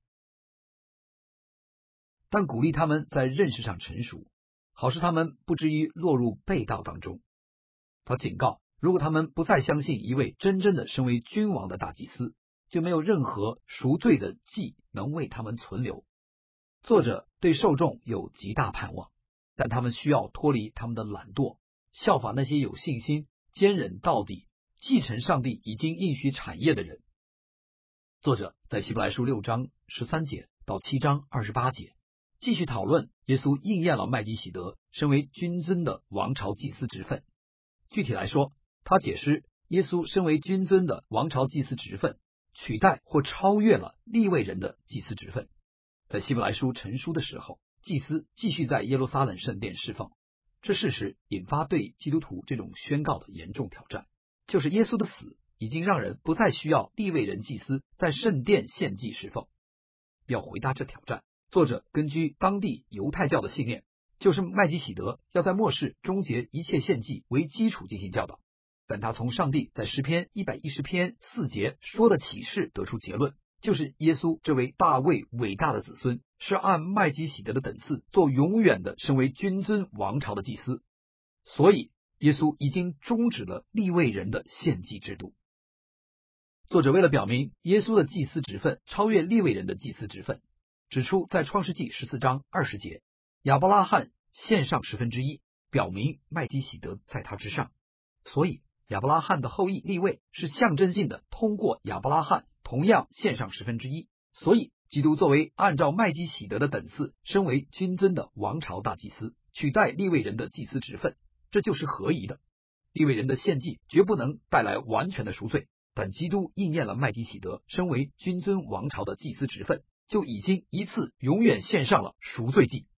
但鼓励他们在认识上成熟，好使他们不至于落入背道当中。他警告，如果他们不再相信一位真正的身为君王的大祭司，就没有任何赎罪的祭能为他们存留。作者对受众有极大盼望，但他们需要脱离他们的懒惰，效法那些有信心、坚忍到底、继承上帝已经应许产业的人。作者在希伯来书6章13节到7章28节继续讨论耶稣应验了麦基洗德身为君尊的王朝祭司职分。具体来说，他解释耶稣身为君尊的王朝祭司职分取代或超越了利未人的祭司职分。在希伯来书成书的时候，祭司继续在耶路撒冷圣殿侍奉，这事实引发对基督徒这种宣告的严重挑战，就是耶稣的死已经让人不再需要利未人祭司在圣殿献祭侍奉。要回答这挑战，作者根据当地犹太教的信念，就是麦基洗德要在末世终结一切献祭为基础进行教导，但他从上帝在诗篇110篇4节说的启示得出结论，就是耶稣这位大卫伟大的子孙是按麦基洗德的等次做永远的身为君尊王朝的祭司，所以耶稣已经终止了利未人的献祭制度。作者为了表明耶稣的祭司职分超越利未人的祭司职分，指出在创世纪14章20节，亚伯拉罕献上1/10，表明麦基洗德在他之上，所以亚伯拉罕的后裔利未是象征性的通过亚伯拉罕同样献上1/10，所以基督作为按照麦基洗德的等次身为君尊的王朝大祭司，取代利未人的祭司职分，这就是合宜的。利未人的献祭绝不能带来完全的赎罪，但基督应验了麦基洗德身为君尊王朝的祭司职分，就已经一次永远献上了赎罪祭。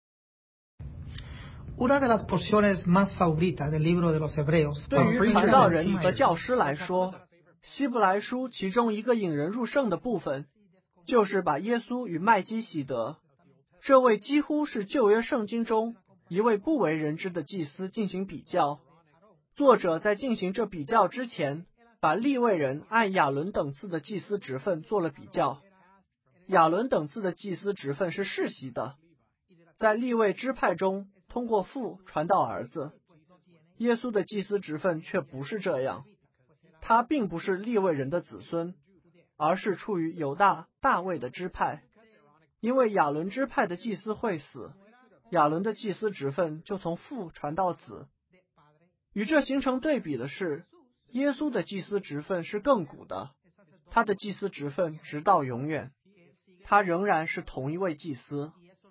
对于传道人和教师来说，希伯来书其中一个引人入胜的部分，就是把耶稣与麦基洗德这位几乎是旧约圣经中一位不为人知的祭司进行比较。作者在进行这比较之前，把利未人按亚伦等次的祭司职分做了比较。亚伦等次的祭司职分是世袭的，在利未支派中通过父传到儿子。耶稣的祭司职分却不是这样，他并不是利未人的子孙，而是出于犹大大卫的支派。因为亚伦支派的祭司会死，亚伦的祭司职分就从父传到子。与这形成对比的是，耶稣的祭司职分是亘古的，他的祭司职分直到永远，他仍然是同一位祭司。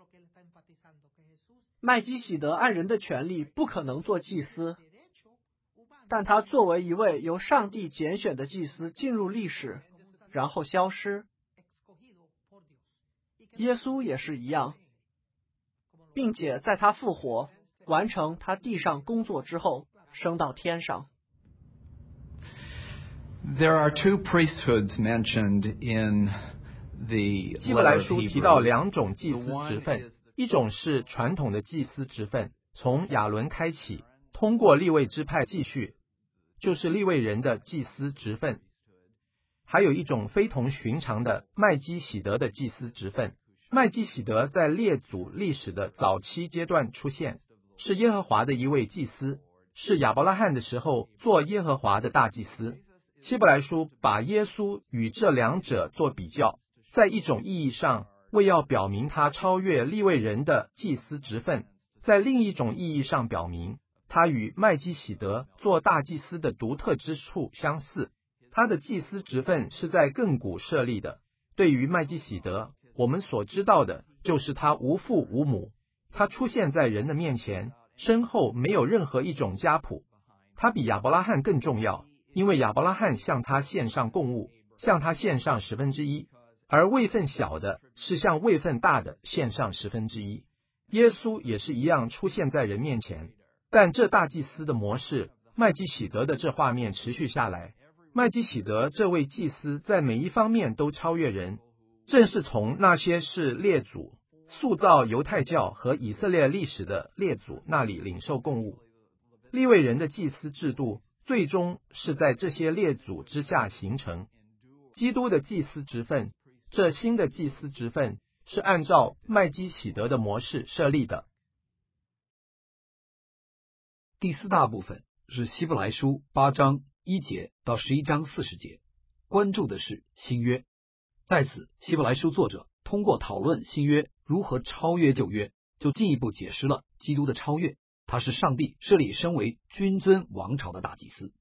麦基洗德按人的权利不可能做祭司，但他作为一位由上帝拣选的祭司进入历史，然后消失。耶稣也是一样，并且在他复活完成他地上工作之后升到天上。 There are two priesthoods mentioned in the 希伯来书提到两种祭司职分，一种是传统的祭司职分，从亚伦开启，通过利未支派继续，就是利未人的祭司职分；还有一种非同寻常的麦基洗德的祭司职分。麦基洗德在列祖历史的早期阶段出现，是耶和华的一位祭司，是亚伯拉罕的时候做耶和华的大祭司。希伯来书把耶稣与这两者做比较， 在一种意义上，为要表明他超越利未人的祭司职分；在另一种意义上，表明他与麦基洗德做大祭司的独特之处相似。他的祭司职分是在亘古设立的。对于麦基洗德，我们所知道的就是他无父无母，他出现在人的面前，身后没有任何一种家谱。他比亚伯拉罕更重要，因为亚伯拉罕向他献上供物，向他献上1/10，而位分小的是向位分大的献上1/10。耶稣也是一样出现在人面前，但这大祭司的模式，麦基洗德的这画面持续下来。麦基洗德这位祭司在每一方面都超越人，正是从那些是列祖，塑造犹太教和以色列历史的列祖那里领受供物。利未人的祭司制度最终是在这些列祖之下形成。基督的祭司职分，这新的祭司职分是按照麦基洗德的模式设立的。 第4大部分是希伯来书8章1节到11章40节，关注的是新约。在此，希伯来书作者通过讨论新约如何超越旧约，就进一步解释了基督的超越，他是上帝设立身为君尊王朝的大祭司。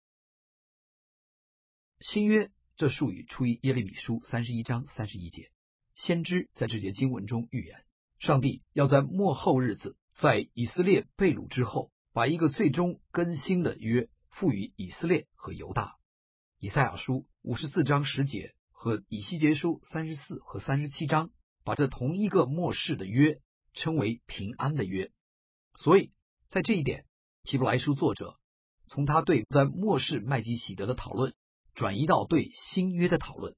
新约这术语出于耶利米书31章31节，先知在这节经文中预言，上帝要在末后日子，在以色列被掳之后，把一个最终更新的约赋予以色列和犹大。以赛亚书54章10节和以西结书34和37章把这同一个末世的约称为平安的约。所以在这一点，希伯来书作者从他对在末世麦基洗德的讨论转移到对新约的讨论。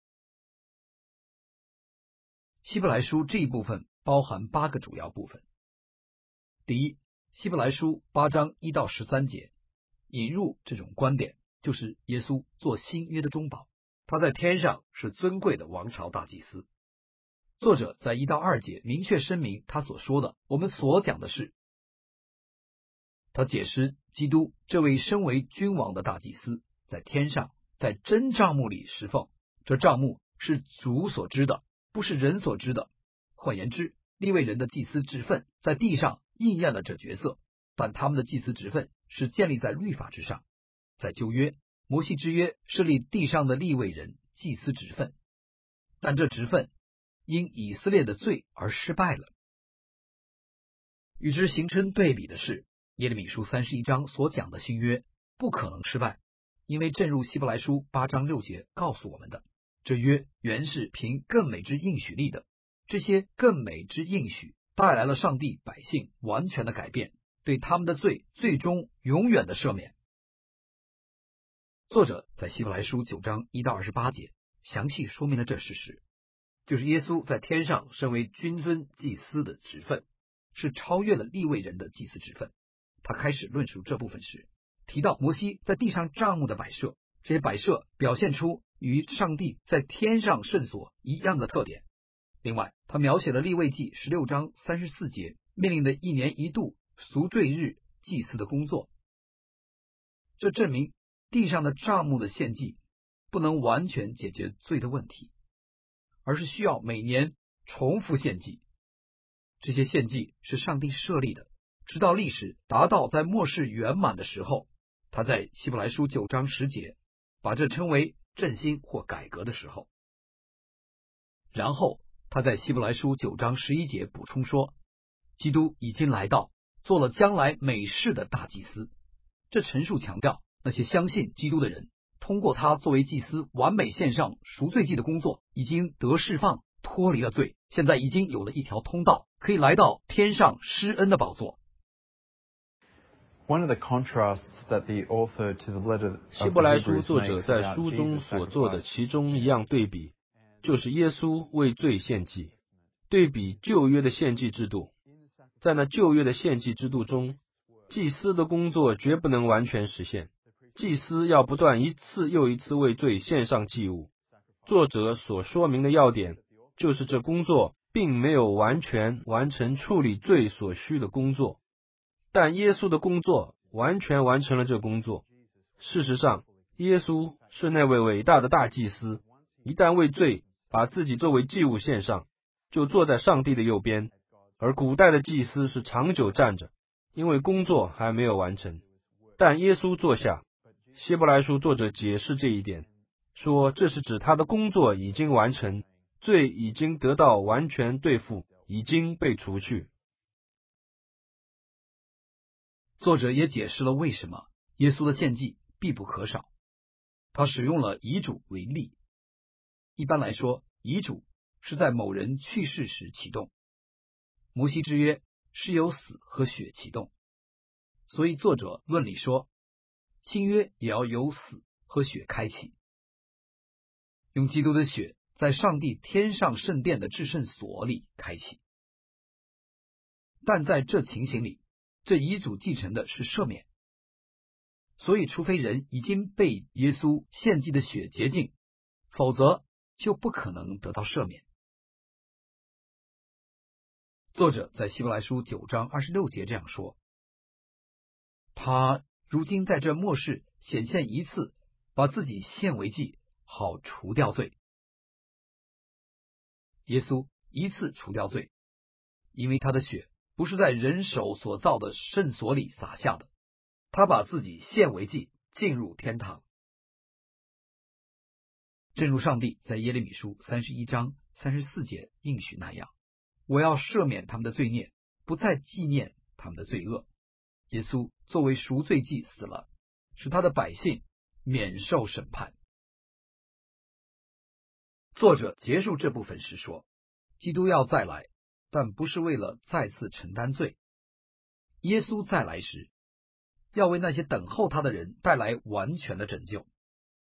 希伯来书这一部分包含8个主要部分。第一，希伯来书8章1到13节引入这种观点，就是耶稣做新约的中保，他在天上是尊贵的王朝大祭司。作者在1到2节明确声明他所说的，我们所讲的是，他解释基督这位身为君王的大祭司在天上在真帐幕里侍奉，这帐幕是主所知的，不是人所知的。换言之，利未人的祭司职分在地上应验了这角色，但他们的祭司职分是建立在律法之上。在旧约，摩西之约设立地上的利未人祭司职分，但这职分因以色列的罪而失败了。与之形成对比的是，耶利米书31章所讲的新约不可能失败，因为正如希伯来书8章6节告诉我们的，这约原是凭更美之应许立的，这些更美之应许带来了上帝百姓完全的改变，对他们的罪最终永远的赦免。作者在希伯来书9章1到28节详细说明了这事实，就是耶稣在天上身为君尊祭司的职分，是超越了利未人的祭司职分。他开始论述这部分时，提到摩西在地上帐幕的摆设，这些摆设表现出与上帝在天上圣所一样的特点。另外，他描写了利未记16章34节命令的1年1度赎罪日祭司的工作。这证明地上的帐幕的献祭不能完全解决罪的问题，而是需要每年重复献祭。这些献祭是上帝设立的，直到历史达到在末世圆满的时候。他在希伯来书9章10节把这称为振兴或改革的时候。然后他在希伯来书9章11节补充说，基督已经来到，做了将来美事的大祭司。这陈述强调那些相信基督的人，通过他作为祭司完美献上赎罪祭的工作，已经得释放，脱离了罪，现在已经有了一条通道，可以来到天上施恩的宝座。 希伯来书作者在书中所做的其中一样对比，就是耶稣为罪献祭。对比旧约的献祭制度，在那旧约的献祭制度中，祭司的工作绝不能完全实现，祭司要不断一次又一次为罪献上祭物。作者所说明的要点，就是这工作并没有完全完成处理罪所需的工作，但耶稣的工作完全完成了这工作。事实上，耶稣是那位伟大的大祭司，一旦为罪把自己作为祭物献上，就坐在上帝的右边。而古代的祭司是长久站着，因为工作还没有完成。但耶稣坐下。希伯来书作者解释这一点，说这是指他的工作已经完成，罪已经得到完全对付，已经被除去。 作者也解释了为什么耶稣的献祭必不可少。他使用了遗嘱为例。一般来说，遗嘱是在某人去世时启动，摩西之约是由死和血启动，所以作者论理说，新约也要由死和血开启，用基督的血在上帝天上圣殿的至圣所里开启。但在这情形里，这遗嘱继承的是赦免，所以除非人已经被耶稣献祭的血洁净，否则就不可能得到赦免。作者在希伯来书9章26节这样说，他如今在这末世显现一次，把自己献为祭，好除掉罪。耶稣一次除掉罪，因为他的血不是在人手所造的圣所里洒下的，他把自己献为祭，进入天堂。正如上帝在耶利米书31章34节应许那样，我要赦免他们的罪孽，不再纪念他们的罪恶。耶稣作为赎罪祭死了，使他的百姓免受审判。作者结束这部分时说，基督要再来，但不是为了再次承担罪。耶稣再来时，要为那些等候他的人带来完全的拯救。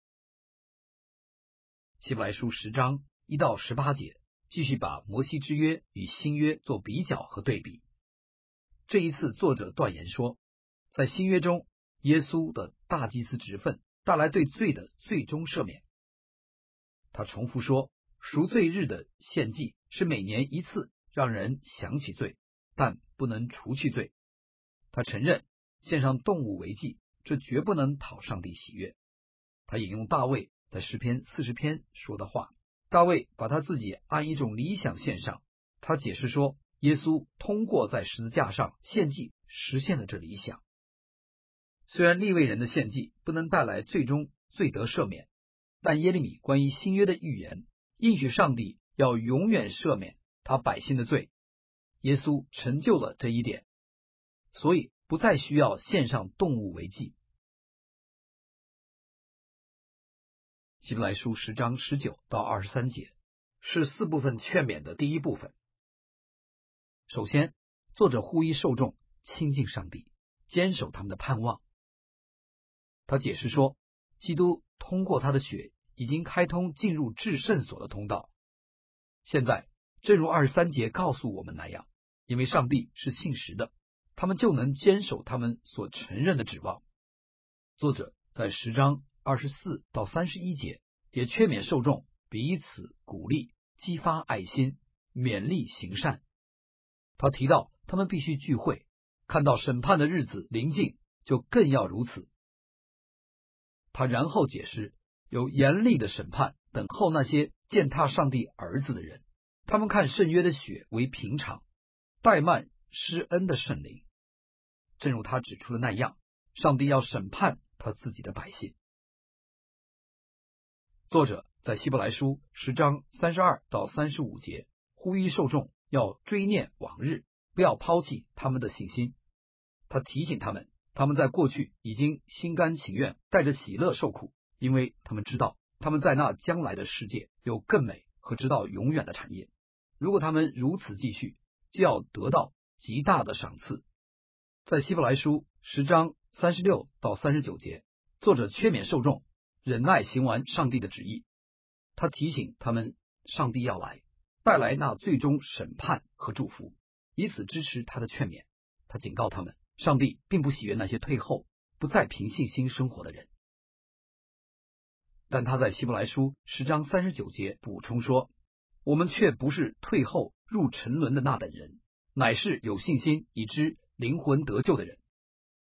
希伯来书10章1到18节继续把摩西之约与新约做比较和对比。这一次作者断言说，在新约中，耶稣的大祭司职分带来对罪的最终赦免。他重复说，赎罪日的献祭是每年一次让人想起罪，但不能除去罪。他承认献上动物为祭，这绝不能讨上帝喜悦。他引用大卫在诗篇40篇说的话，大卫把他自己按一种理想献上。他解释说，耶稣通过在十字架上献祭实现了这理想。虽然利未人的献祭不能带来最终罪得赦免，但耶利米关于新约的预言应许上帝要永远赦免他百姓的罪，耶稣成就了这一点，所以不再需要献上动物为祭。希伯来书10章19到23节是4部分劝勉的第一部分。首先，作者呼吁受众亲近上帝，坚守他们的盼望。他解释说，基督通过他的血已经开通进入至圣所的通道。现在，正如23节告诉我们那样，因为上帝是信实的，他们就能坚守他们所承认的指望。作者在10章24到31节也劝勉受众彼此鼓励，激发爱心，勉励行善。他提到他们必须聚会，看到审判的日子临近，就更要如此。他然后解释，有严厉的审判等候那些践踏上帝儿子的人，他们看圣约的血为平常，怠慢施恩的圣灵。正如他指出的那样，上帝要审判他自己的百姓。作者在希伯来书10章32到35节呼吁受众要追念往日，不要抛弃他们的信心。他提醒他们，他们在过去已经心甘情愿带着喜乐受苦，因为他们知道他们在那将来的世界有更美和直到永远的产业。如果他们如此继续，就要得到极大的赏赐。在希伯来书10章36到39节，作者劝勉受众忍耐行完上帝的旨意。他提醒他们，上帝要来，带来那最终审判和祝福，以此支持他的劝勉。他警告他们，上帝并不喜悦那些退后不再凭信心生活的人。但他在希伯来书10章39节补充说，我们却不是退后入沉沦的那等人，乃是有信心以致灵魂得救的人。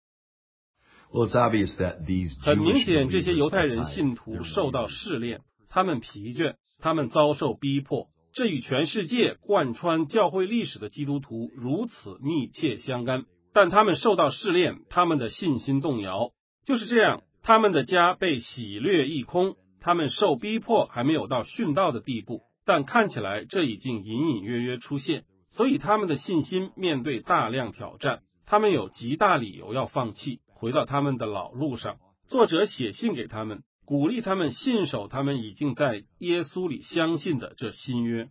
很明显，这些犹太人信徒受到试炼， 他们疲倦，他们遭受逼迫，这与全世界贯穿教会历史的基督徒如此密切相干。但他们受到试炼，他们的信心动摇。就是这样，他们的家被洗掠一空，他们受逼迫还没有到殉道的地步，但看起来这已经隐隐约约出现，所以他们的信心面对大量挑战，他们有极大理由要放弃，回到他们的老路上。作者写信给他们，鼓励他们信守他们已经在耶稣里相信的这新约。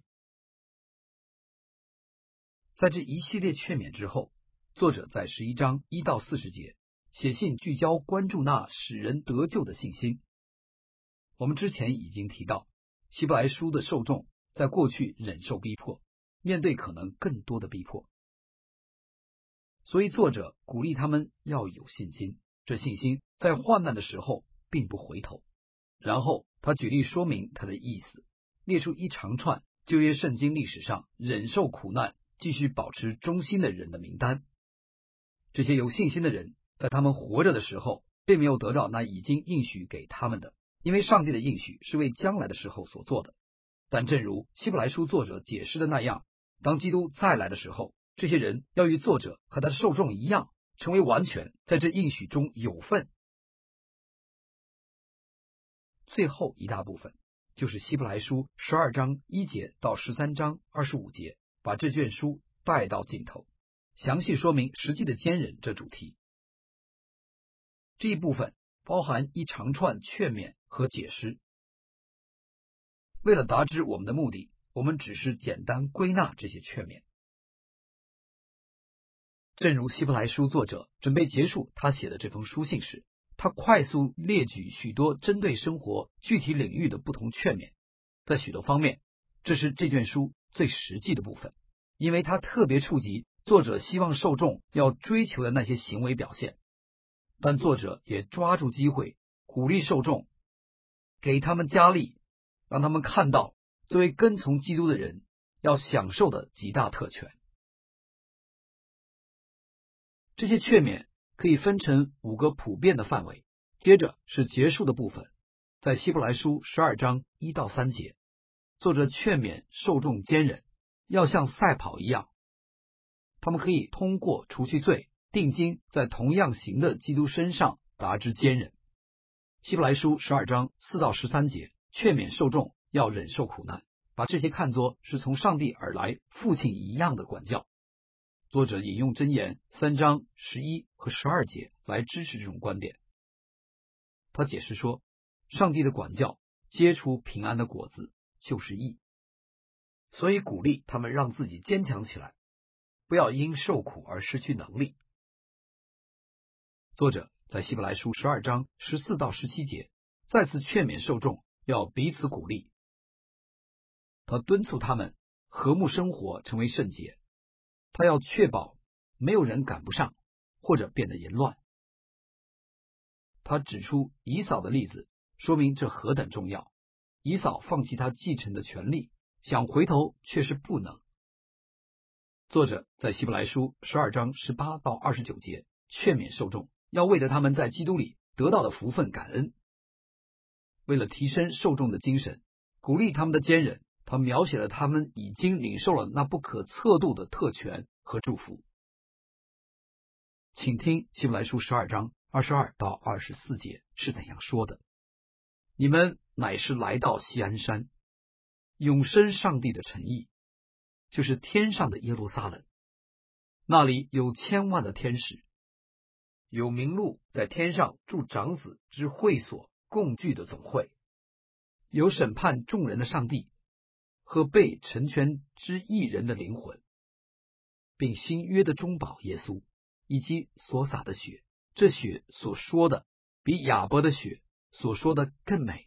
在这一系列劝勉之后，作者在11章1到40节写信聚焦关注那使人得救的信心。我们之前已经提到，希伯来书的受众在过去忍受逼迫，面对可能更多的逼迫，所以作者鼓励他们要有信心，这信心在患难的时候并不回头。然后他举例说明他的意思，列出一长串旧约圣经历史上忍受苦难继续保持忠心的人的名单。这些有信心的人在他们活着的时候并没有得到那已经应许给他们的，因为上帝的应许是为将来的时候所做的。但正如希伯来书作者解释的那样，当基督再来的时候，这些人要与作者和他的受众一样，成为完全，在这应许中有份。最后一大部分就是希伯来书12章1节到13章25节，把这卷书带到尽头，详细说明实际的坚忍这主题。这一部分包含一长串劝勉和解释。为了达至我们的目的，我们只是简单归纳这些劝勉。正如希伯来书作者准备结束他写的这封书信时，他快速列举许多针对生活具体领域的不同劝勉。在许多方面，这是这卷书最实际的部分，因为他特别触及作者希望受众要追求的那些行为表现。但作者也抓住机会鼓励受众，给他们加力，让他们看到作为跟从基督的人要享受的极大特权。这些劝勉可以分成5个普遍的范围。接着是结束的部分，在希伯来书12章1到3节，作者劝勉受众坚忍，要像赛跑一样，他们可以通过除去罪，定睛在同样行的基督身上达至坚忍。希伯来书12章4到13节，劝勉受众要忍受苦难，把这些看作是从上帝而来父亲一样的管教。作者引用箴言3章11和12节来支持这种观点。他解释说，上帝的管教结出平安的果子，就是义，所以鼓励他们让自己坚强起来，不要因受苦而失去能力。作者在希伯来书12章14到17节再次劝勉受众要彼此鼓励，他敦促他们和睦生活，成为圣洁。他要确保没有人赶不上或者变得淫乱。他指出以扫的例子，说明这何等重要。以扫放弃他继承的权利，想回头却是不能。作者在希伯来书12章18到29节劝勉受众要为了他们在基督里得到的福分感恩。为了提升受众的精神，鼓励他们的坚忍，他描写了他们已经领受了那不可测度的特权和祝福。请听希伯来书12章22到24节是怎样说的：你们乃是来到锡安山，永生上帝的城邑，就是天上的耶路撒冷，那里有千万的天使，有名录在天上住长子之会所共聚的总会，有审判众人的上帝和被成全之义人的灵魂，并新约的中保耶稣，以及所洒的血，这血所说的比亚伯的血所说的更美。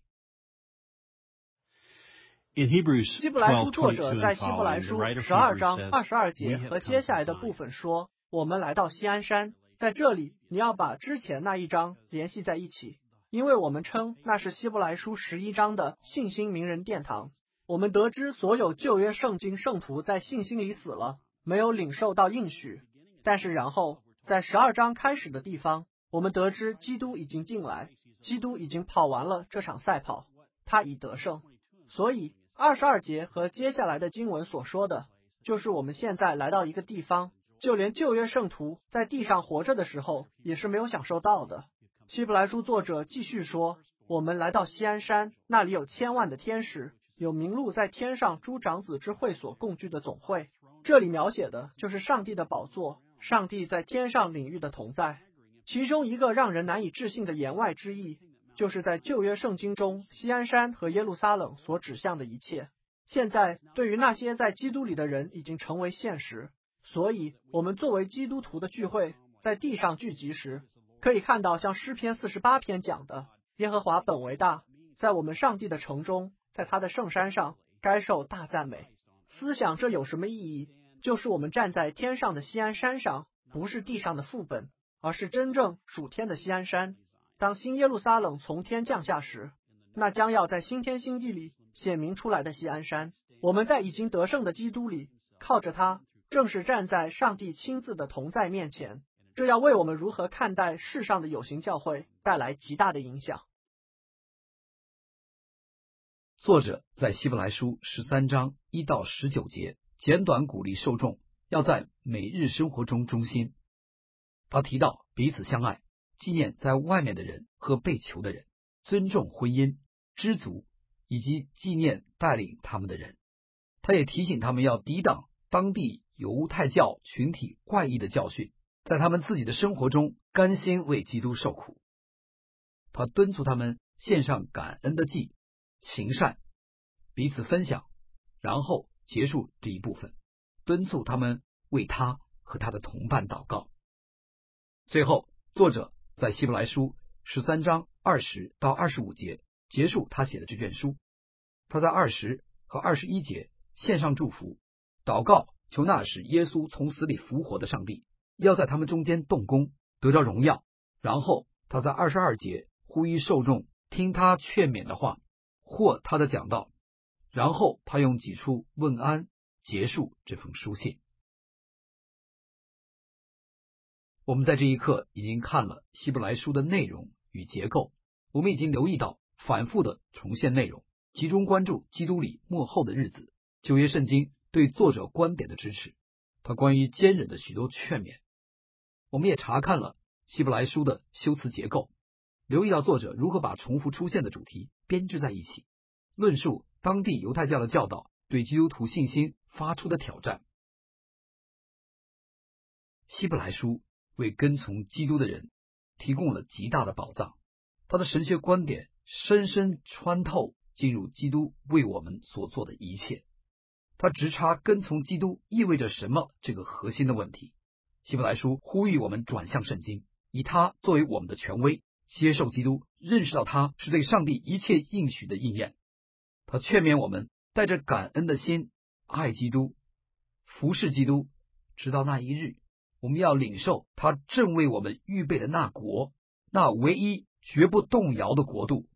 希伯来书作者在希伯来书12章22节和接下来的部分说，我们来到锡安山，在这里你要把之前那一章联系在一起，因为我们称那是希伯来书11章的信心名人殿堂。我们得知所有旧约圣经圣徒在信心里死了，没有领受到应许，但是然后在12章开始的地方，我们得知基督已经进来，基督已经跑完了这场赛跑， 他已得胜。所以22节和接下来的经文所说的，就是我们现在来到一个地方，就连旧约圣徒在地上活着的时候也是没有享受到的。希伯来书作者继续说，我们来到锡安山，那里有千万的天使，有名录在天上诸长子之会所共聚的总会。这里描写的就是上帝的宝座，上帝在天上领域的同在。其中一个让人难以置信的言外之意，就是在旧约圣经中锡安山和耶路撒冷所指向的一切，现在对于那些在基督里的人已经成为现实。所以我们作为基督徒的聚会在地上聚集时，可以看到像诗篇48篇讲的，耶和华本为大，在我们上帝的城中，在他的圣山上该受大赞美。思想这有什么意义？就是我们站在天上的锡安山上，不是地上的副本，而是真正属天的锡安山。当新耶路撒冷从天降下时，那将要在新天新地里显明出来的锡安山，我们在已经得胜的基督里，靠着他，正是站在上帝亲自的同在面前。这要为我们如何看待世上的有形教会带来极大的影响。 作者在希伯来书13章1到19节简短鼓励受众要在每日生活中忠心。他提到彼此相爱，纪念在外面的人和被囚的人，尊重婚姻、知足，以及纪念带领他们的人。他也提醒他们要抵挡当地犹太教群体怪异的教训，在他们自己的生活中甘心为基督受苦。他敦促他们献上感恩的祭，行善，彼此分享，然后结束这一部分，敦促他们为他和他的同伴祷告。最后，作者在希伯来书13章20到25节结束他写的这卷书。他在20和21节献上祝福，祷告求那使耶稣从死里复活的上帝要在他们中间动工，得着荣耀。然后他在22节呼吁受众听他劝勉的话或他的讲道，然后他用几处问安结束这封书信。我们在这一课已经看了希伯来书的内容与结构，我们已经留意到反复的重现内容，集中关注基督里末后的日子，旧约圣经对作者观点的支持，他关于坚忍的许多劝勉。我们也查看了希伯来书的修辞结构，留意到作者如何把重复出现的主题编织在一起，论述当地犹太教的教导对基督徒信心发出的挑战。希伯来书为跟从基督的人提供了极大的宝藏，他的神学观点深深穿透进入基督为我们所做的一切，他直插跟从基督意味着什么这个核心的问题。希伯来书呼吁我们转向圣经，以他作为我们的权威，接受基督，认识到他是对上帝一切应许的应验。他劝勉我们带着感恩的心爱基督，服侍基督，直到那一日我们要领受他正为我们预备的那国，那唯一绝不动摇的国度，